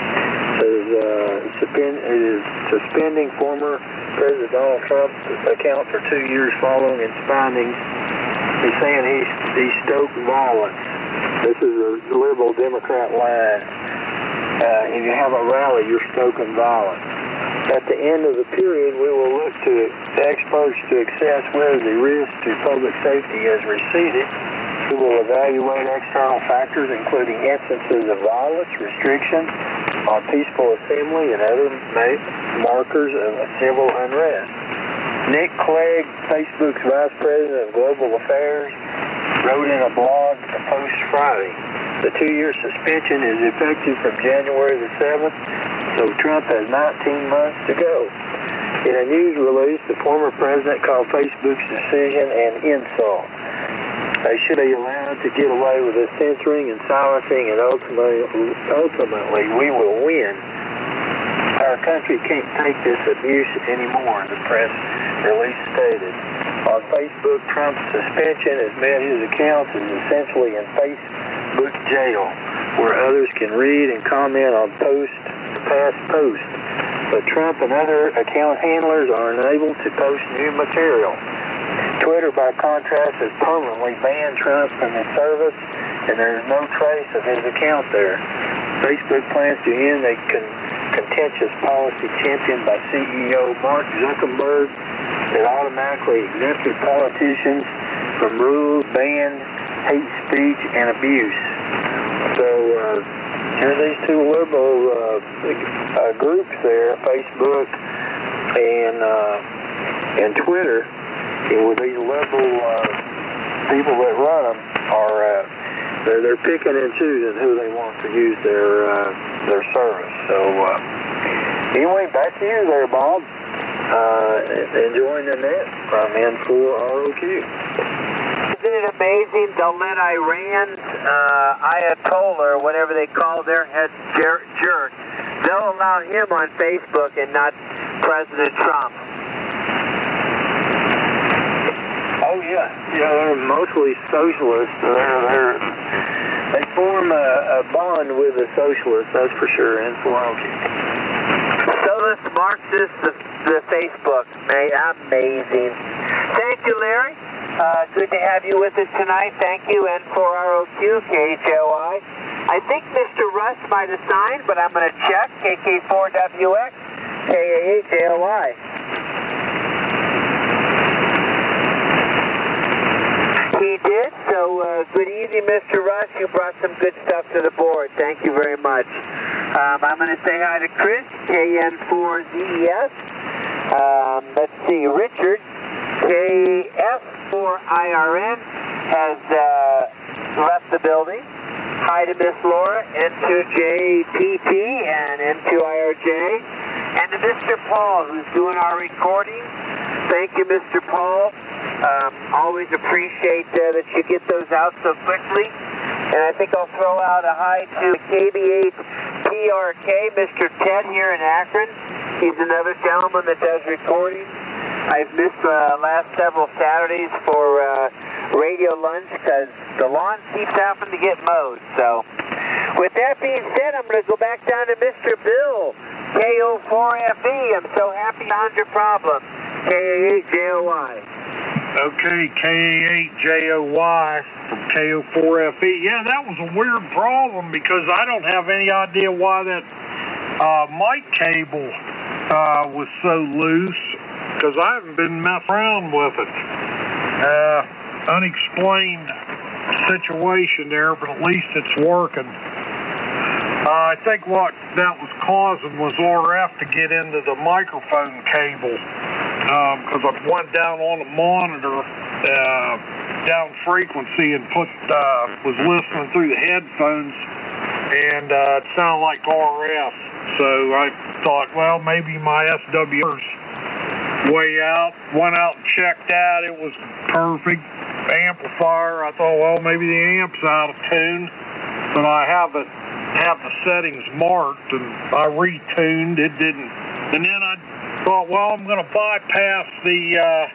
It is suspending former President Donald Trump's account for 2 years following its findings. He's saying he stoked violence. This is a liberal Democrat line. If you have a rally, you're stoking violence. At the end of the period, we will look to experts to assess whether the risk to public safety has receded. We will evaluate external factors, including instances of violence, restriction on peaceful assembly, and other markers of civil unrest. Nick Clegg, Facebook's Vice President of Global Affairs, wrote in a blog post Friday. The 2-year suspension is effective from January the 7th, so Trump has 19 months to go. In a news release, the former president called Facebook's decision an insult. They should be allowed to get away with the censoring and silencing, and ultimately we will win. Our country can't take this abuse anymore, the press release stated. On Facebook, Trump's suspension has met his account is essentially in Facebook jail, where others can read and comment on past posts. but Trump and other account handlers are unable to post new material. Twitter, by contrast, has permanently banned Trump from his service, and there is no trace of his account there. Facebook plans to end a contentious policy championed by CEO Mark Zuckerberg that automatically exempted politicians from rules, bans, hate speech, and abuse. So, here are these two liberal groups there, Facebook and Twitter, and with these liberal people that run them are they're picking and choosing who they want to use their service. So anyway, back to you there, Bob. Enjoying the net from N4ROQ. Isn't it amazing? They'll let Iran's Ayatollah, or whatever they call their head jerk, they'll allow him on Facebook and not President Trump. Oh, yeah. Yeah, they're mostly socialists. They form a bond with the socialists, that's for sure, N4ROQ. So this Marxist, the Facebook. Amazing. Thank you, Larry. Good to have you with us tonight. Thank you, N4ROQ, KHOI. I think Mr. Russ might have signed, but I'm going to check. KK4WX, KAHJOI. He did, so good evening, Mr. Russ. You brought some good stuff to the board. Thank you very much. I'm going to say hi to Chris, KN4ZES. Let's see, Richard, KF4IRN, has left the building. Hi to Miss Laura, N2JPT and N2IRJ. And to Mr. Paul, who's doing our recording. Thank you, Mr. Paul. Always appreciate that you get those out so quickly. And I think I'll throw out a hi to KB8PRK, Mr. Ted here in Akron. He's another gentleman that does recording. I've missed the last several Saturdays for radio lunch because the lawn keeps having to get mowed. So, with that being said, I'm going to go back down to Mr. Bill, KO4FE. I'm so happy you found your problem. KA8JOI. Okay, KA8JOY from KO4FE. Yeah, that was a weird problem because I don't have any idea why that mic cable was so loose because I haven't been messing around with it. Unexplained situation there, but at least it's working. I think what that was causing was RF to get into the microphone cable. Because I went down on the monitor, down frequency, and was listening through the headphones, and it sounded like RF. So I thought, well, maybe my SWR's way out. Went out and checked that. It was perfect. Amplifier, I thought, well, maybe the amp's out of tune. But I have the settings marked, and I retuned. It didn't. And then I thought, well, I'm going to bypass the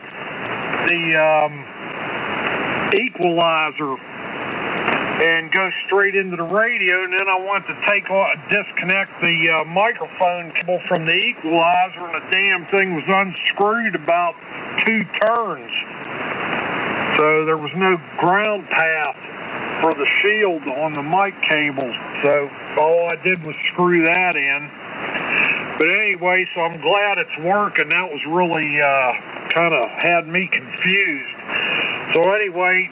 equalizer and go straight into the radio, and then I went to disconnect the microphone cable from the equalizer, and the damn thing was unscrewed about 2 turns. So there was no ground path for the shield on the mic cable, so all I did was screw that in. But anyway, so I'm glad it's working. That was really kind of had me confused. So anyway,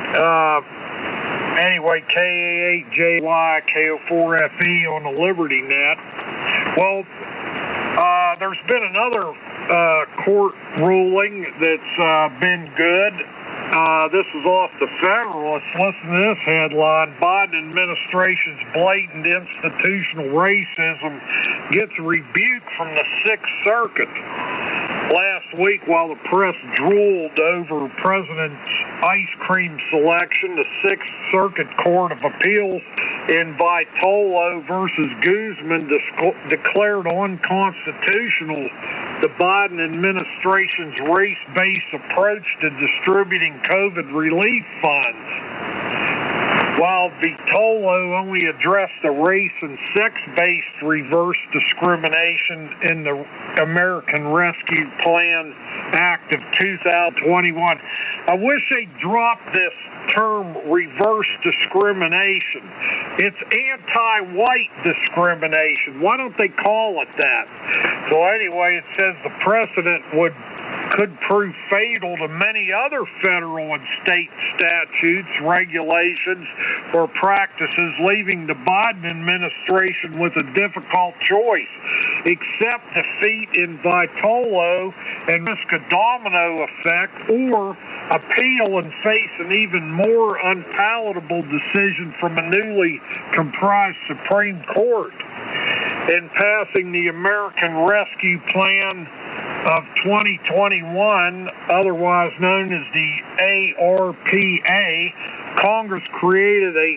KA8JY, KO4FE on the Liberty Net. Well, there's been another court ruling that's been good. This is off the Federalist. Listen to this headline. Biden administration's blatant institutional racism gets a rebuke from the Sixth Circuit. Last week, while the press drooled over President's ice cream selection, the Sixth Circuit Court of Appeals in Vitolo versus Guzman declared unconstitutional the Biden administration's race-based approach to distributing COVID relief funds. while Vitolo only addressed the race and sex-based reverse discrimination in the American Rescue Plan Act of 2021. I wish they'd drop this term reverse discrimination. It's anti-white discrimination. Why don't they call it that? So anyway, it says the precedent could prove fatal to many other federal and state statutes, regulations, or practices, leaving the Biden administration with a difficult choice: accept defeat in Vitolo and risk a domino effect, or appeal and face an even more unpalatable decision from a newly comprised Supreme Court. In passing the American Rescue Plan of 2021, otherwise known as the ARPA, Congress created a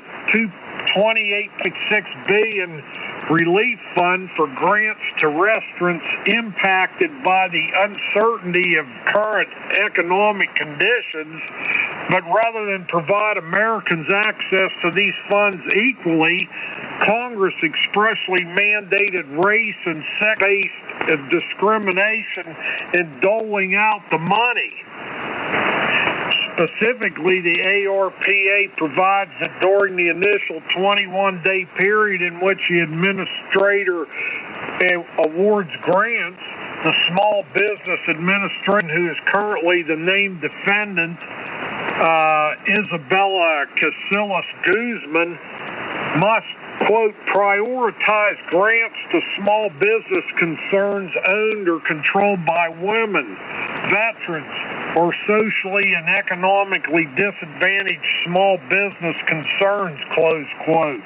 $28.6 billion relief fund for grants to restaurants impacted by the uncertainty of current economic conditions. But rather than provide Americans access to these funds equally, Congress expressly mandated race and sex-based discrimination in doling out the money. Specifically, the ARPA provides that during the initial 21-day period in which the administrator awards grants, the Small Business Administration, who is currently the named defendant, Isabella Casillas Guzman, must, quote, prioritize grants to small business concerns owned or controlled by women, veterans, or socially and economically disadvantaged small business concerns, close quote.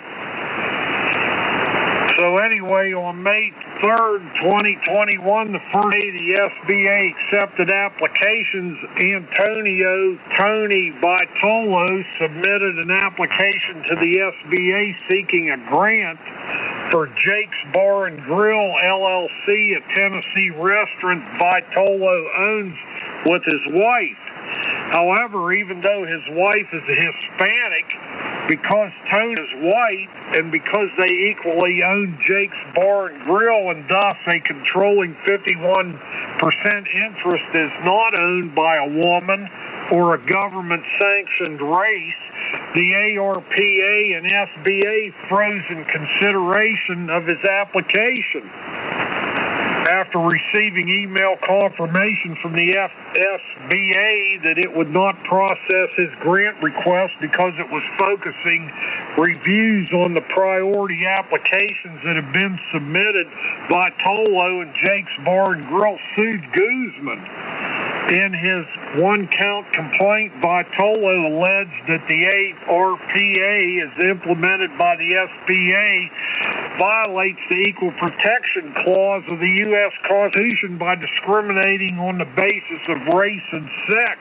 So anyway, on May 3rd, 2021, the first day the SBA accepted applications, Antonio Tony Vitolo submitted an application to the SBA seeking a grant for Jake's Bar and Grill, LLC, a Tennessee restaurant Vitolo owns with his wife. However, even though his wife is a Hispanic, because Tony is white and because they equally own Jake's Bar and Grill and thus a controlling 51% interest is not owned by a woman or a government-sanctioned race, the ARPA and SBA froze in consideration of his application. After receiving email confirmation from the SBA that it would not process his grant request because it was focusing reviews on the priority applications that have been submitted, Vitolo and Jake's Bar and Grill sued Guzman. In his one-count complaint, Vitolo alleged that the ARPA, as implemented by the SBA, violates the Equal Protection Clause of the U.S. Constitution by discriminating on the basis of race and sex.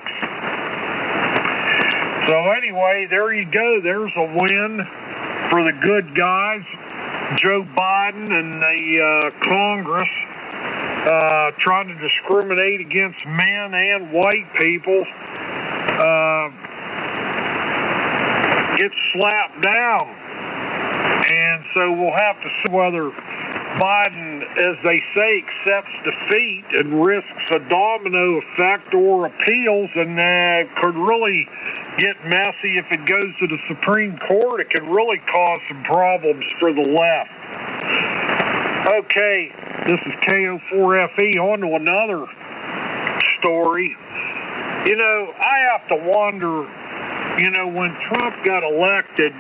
So anyway, there you go. There's a win for the good guys, Joe Biden and the Congress. Trying to discriminate against men and white people gets slapped down. And so we'll have to see whether Biden, as they say, accepts defeat and risks a domino effect or appeals, and could really get messy if it goes to the Supreme Court. It could really cause some problems for the left. Okay, this is KO4FE. On to another story. You know, I have to wonder, when Trump got elected,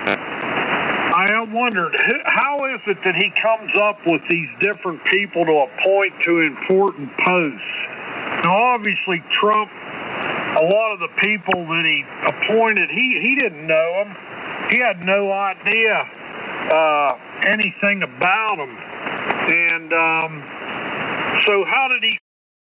I wondered, how is it that he comes up with these different people to appoint to important posts? Now, obviously, Trump, a lot of the people that he appointed, he didn't know them. He had no idea anything about them. And so how did he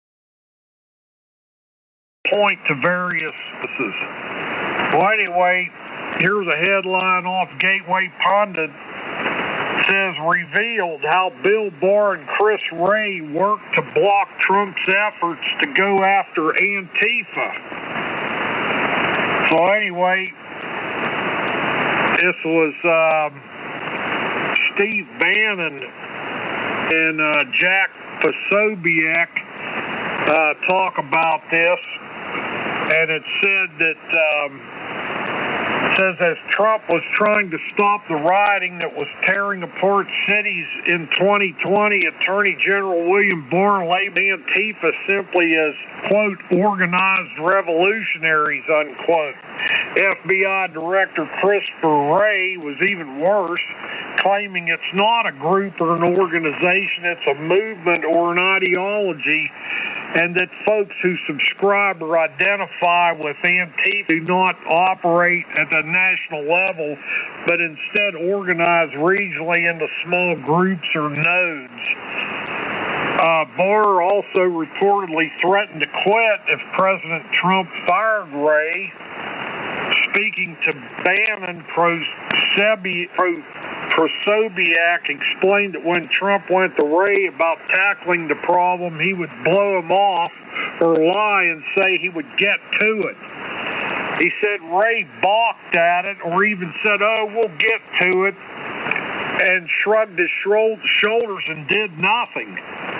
point to various places? Well, anyway, here's a headline off Gateway Pundit. It says, revealed how Bill Barr and Chris Wray worked to block Trump's efforts to go after Antifa. So anyway, This was Steve Bannon and Jack Posobiec talk about this, and it said that says as Trump was trying to stop the rioting that was tearing apart cities in 2020, Attorney General William Barr labeled Antifa simply as, quote, organized revolutionaries, unquote. FBI Director Christopher Wray was even worse, claiming it's not a group or an organization, it's a movement or an ideology, and that folks who subscribe or identify with Antifa do not operate at the national level, but instead organize regionally into small groups or nodes. Barr also reportedly threatened to quit if President Trump fired Wray. Speaking to Bannon, Posobiec explained that when Trump went to Wray about tackling the problem, he would blow him off or lie and say he would get to it. He said Wray balked at it or even said, oh, we'll get to it, and shrugged his shoulders and did nothing.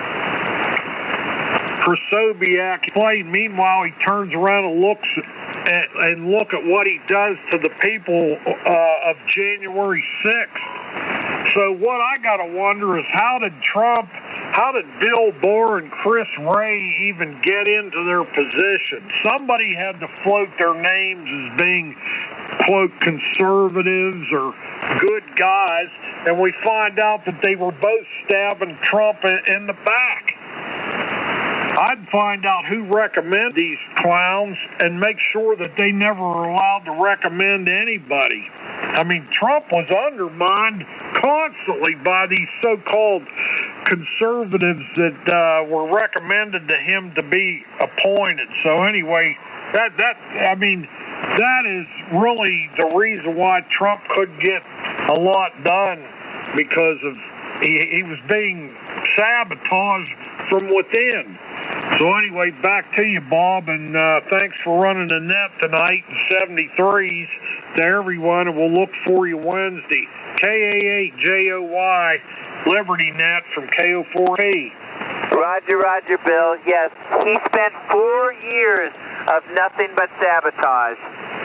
Posobiec explained, meanwhile, he turns around and look at what he does to the people of January 6th. So what I got to wonder is how did Bill Barr and Chris Wray even get into their position? Somebody had to float their names as being, quote, conservatives or good guys, and we find out that they were both stabbing Trump in the back. I'd find out who recommended these clowns and make sure that they never were allowed to recommend anybody. I mean, Trump was undermined constantly by these so-called conservatives that were recommended to him to be appointed. So anyway, that is really the reason why Trump couldn't get a lot done, because of he was being sabotaged from within. So anyway, back to you, Bob, and thanks for running the net tonight in 73s to everyone, and we'll look for you Wednesday. KA8JOY, Liberty Net from KO4P. Roger, Bill. Yes, he spent 4 years of nothing but sabotage.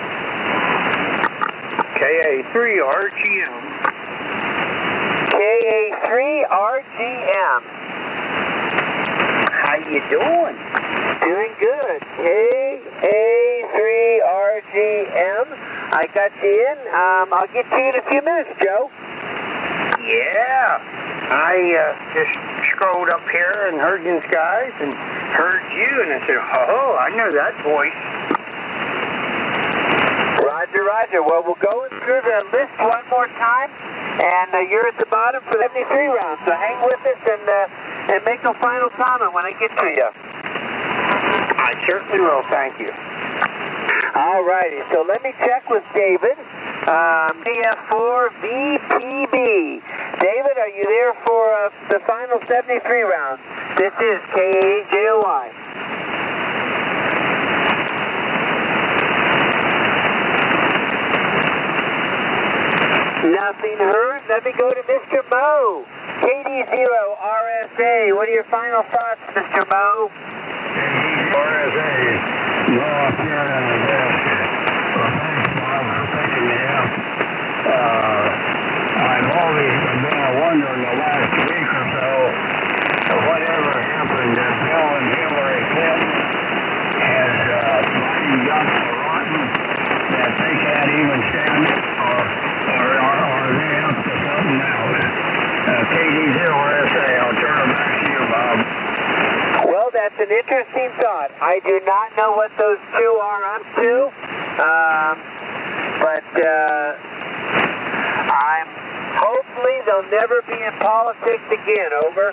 KA3RGM. KA3RGM. How you doing? Doing good. KA3RGM. I got you in. I'll get to you in a few minutes, Joe. Yeah. I just scrolled up here and heard these guys and heard you, and I said, oh, I know that voice. Roger. Well, we'll go through the list one more time, and you're at the bottom for the 73 round, so hang with us and make a final comment when I get to you. I certainly will, thank you. All righty, so let me check with David. KF4VPB. David, are you there for the final 73 round? This is KAJOY. Nothing heard. Let me go to Mr. Moe. KD0RSA. What are your final thoughts, Mr. Moe? RSA. Go up here in the desk. Well, thanks, Bob, for picking me up. I've always been wondering the last week or so whatever happened to Bill and Hillary Clinton. Has Biden got so rotten that they can't even stand it, or are they up to something else? KD0RSA, I'll turn it back to you, Bob. Well, that's an interesting thought. I do not know what those two are up to, but hopefully they'll never be in politics again. Over.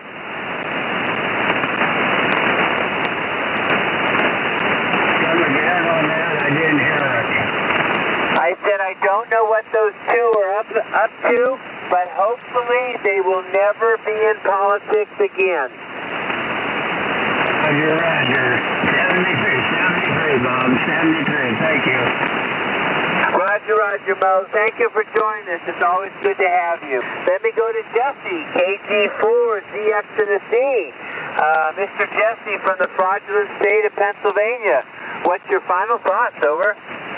Come again on that? I didn't hear it. I said I don't know what those two are up to, but hopefully they will never be in politics again. Roger. 73, Bob. 73. Thank you. Roger, Mo. Thank you for joining us. It's always good to have you. Let me go to Jesse, KG4, ZX to the C. Mr. Jesse from the fraudulent state of Pennsylvania. What's your final thoughts? Over.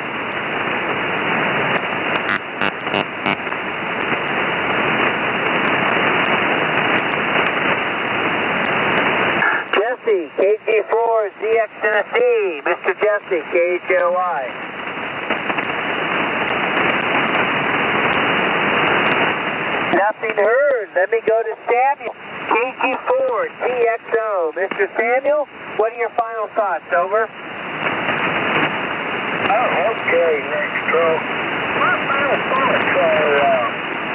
Jesse, KG4, ZX Tennessee. Mr. Jesse, KHOI. Nothing heard. Let me go to Samuel, KG4, TXO. Mr. Samuel, what are your final thoughts? Over. Oh, okay, next truck. My final thoughts are,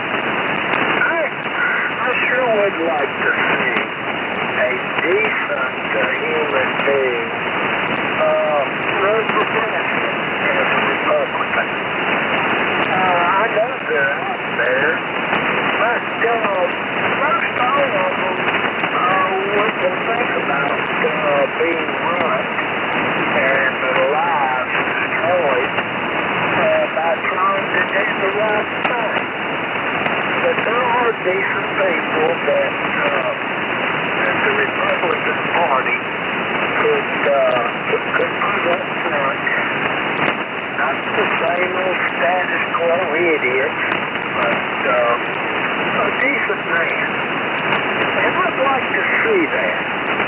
I sure would like to see a decent human being run for president as a Republican. I know they're out there, but most all of them wouldn't think about being run and their lives destroyed by trying to do the right thing. But there are decent people that the Republican Party could put up front. Not the same old status quo idiots, but a decent man. And I'd like to see that.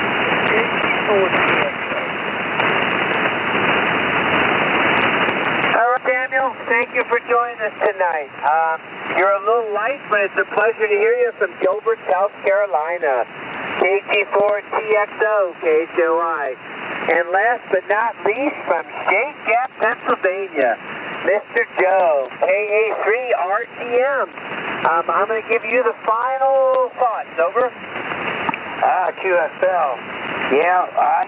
All right, Samuel, thank you for joining us tonight. You're a little light, but it's a pleasure to hear you from Gilbert, South Carolina. KG4 TXO, KHOI. And last but not least, from Shade Gap, Pennsylvania, Mr. Joe, KA3RTM. I'm going to give you the final thoughts. Over. QSL. Yeah,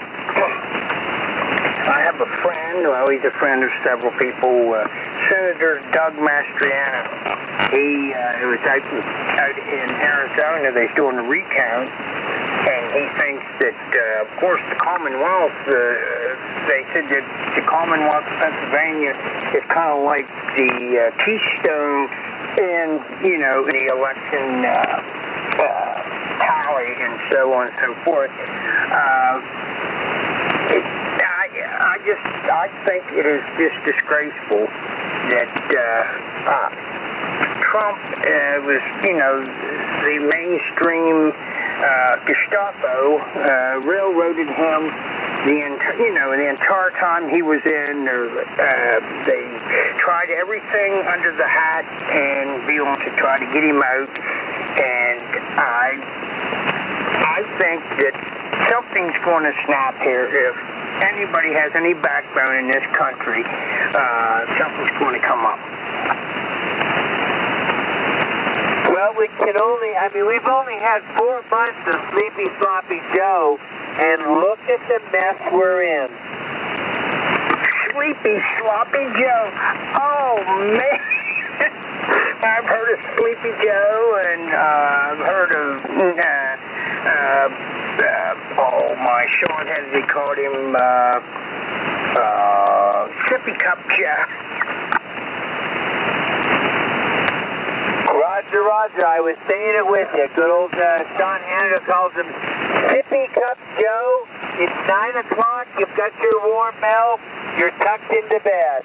I have a friend, well, he's a friend of several people, Senator Doug Mastriano. He was out in Arizona, they're doing a recount, and he thinks that, of course, the Commonwealth, they said that the Commonwealth of Pennsylvania is kind of like the keystone in, the election tally and so on and so forth. I think it is just disgraceful that Trump was, the mainstream Gestapo railroaded him the entire time he was in. They tried everything under the hat and be able to try to get him out. And I think that something's going to snap here if anybody has any backbone in this country. Something's going to come up. Well, we've only had 4 months of Sleepy Sloppy Joe, and look at the mess we're in. Sleepy Sloppy Joe. Oh, man. I've heard of Sleepy Joe, and I've heard of, Sean Hennessy called him, Sippy Cup Joe. Roger, I was saying it with you. Good old Sean Hannity calls him Sippy Cup Joe. It's 9 o'clock, you've got your warm milk, you're tucked into bed.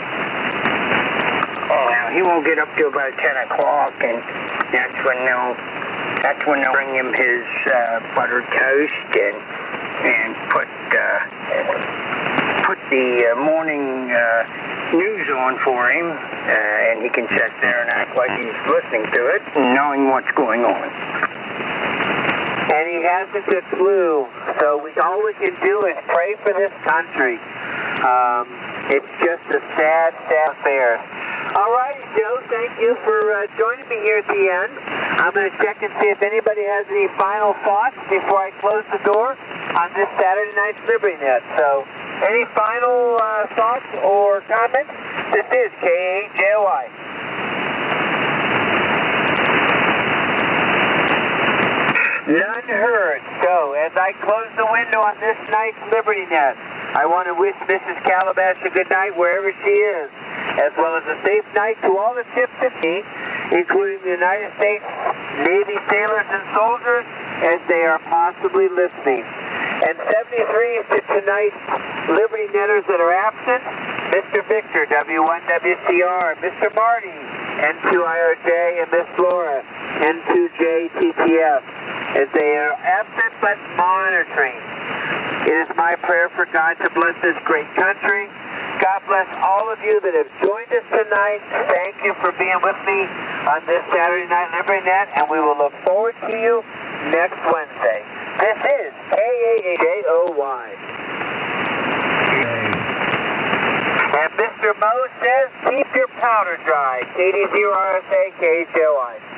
Well, he won't get up till about 10 o'clock, and that's when they'll bring him his buttered toast and put the morning news on for him, and he can sit there and act like he's listening to it and knowing what's going on. And he hasn't a clue, so all we can do is pray for this country. It's just a sad affair. All right, Joe, thank you for joining me here at the end. I'm going to check and see if anybody has any final thoughts before I close the door on this Saturday night's Liberty Net. So, any final thoughts or comments? This is KAJOI. None heard. So, as I close the window on this night's Liberty Net, I want to wish Mrs. Calabash a good night wherever she is. as well as a safe night to all the ships at sea, including the United States Navy sailors and soldiers, as they are possibly listening. And 73 to tonight's Liberty Netters that are absent, Mr. Victor, W1WCR, Mr. Marty, N2IRJ, and Miss Laura, N2JTTF, as they are absent but monitoring. It is my prayer for God to bless this great country. God bless all of you that have joined us tonight. Thank you for being with me on this Saturday Night Liberty Net, and we will look forward to you next Wednesday. This is KAAJOY. And Mr. Mo says, keep your powder dry. KD0RSA, KHOI.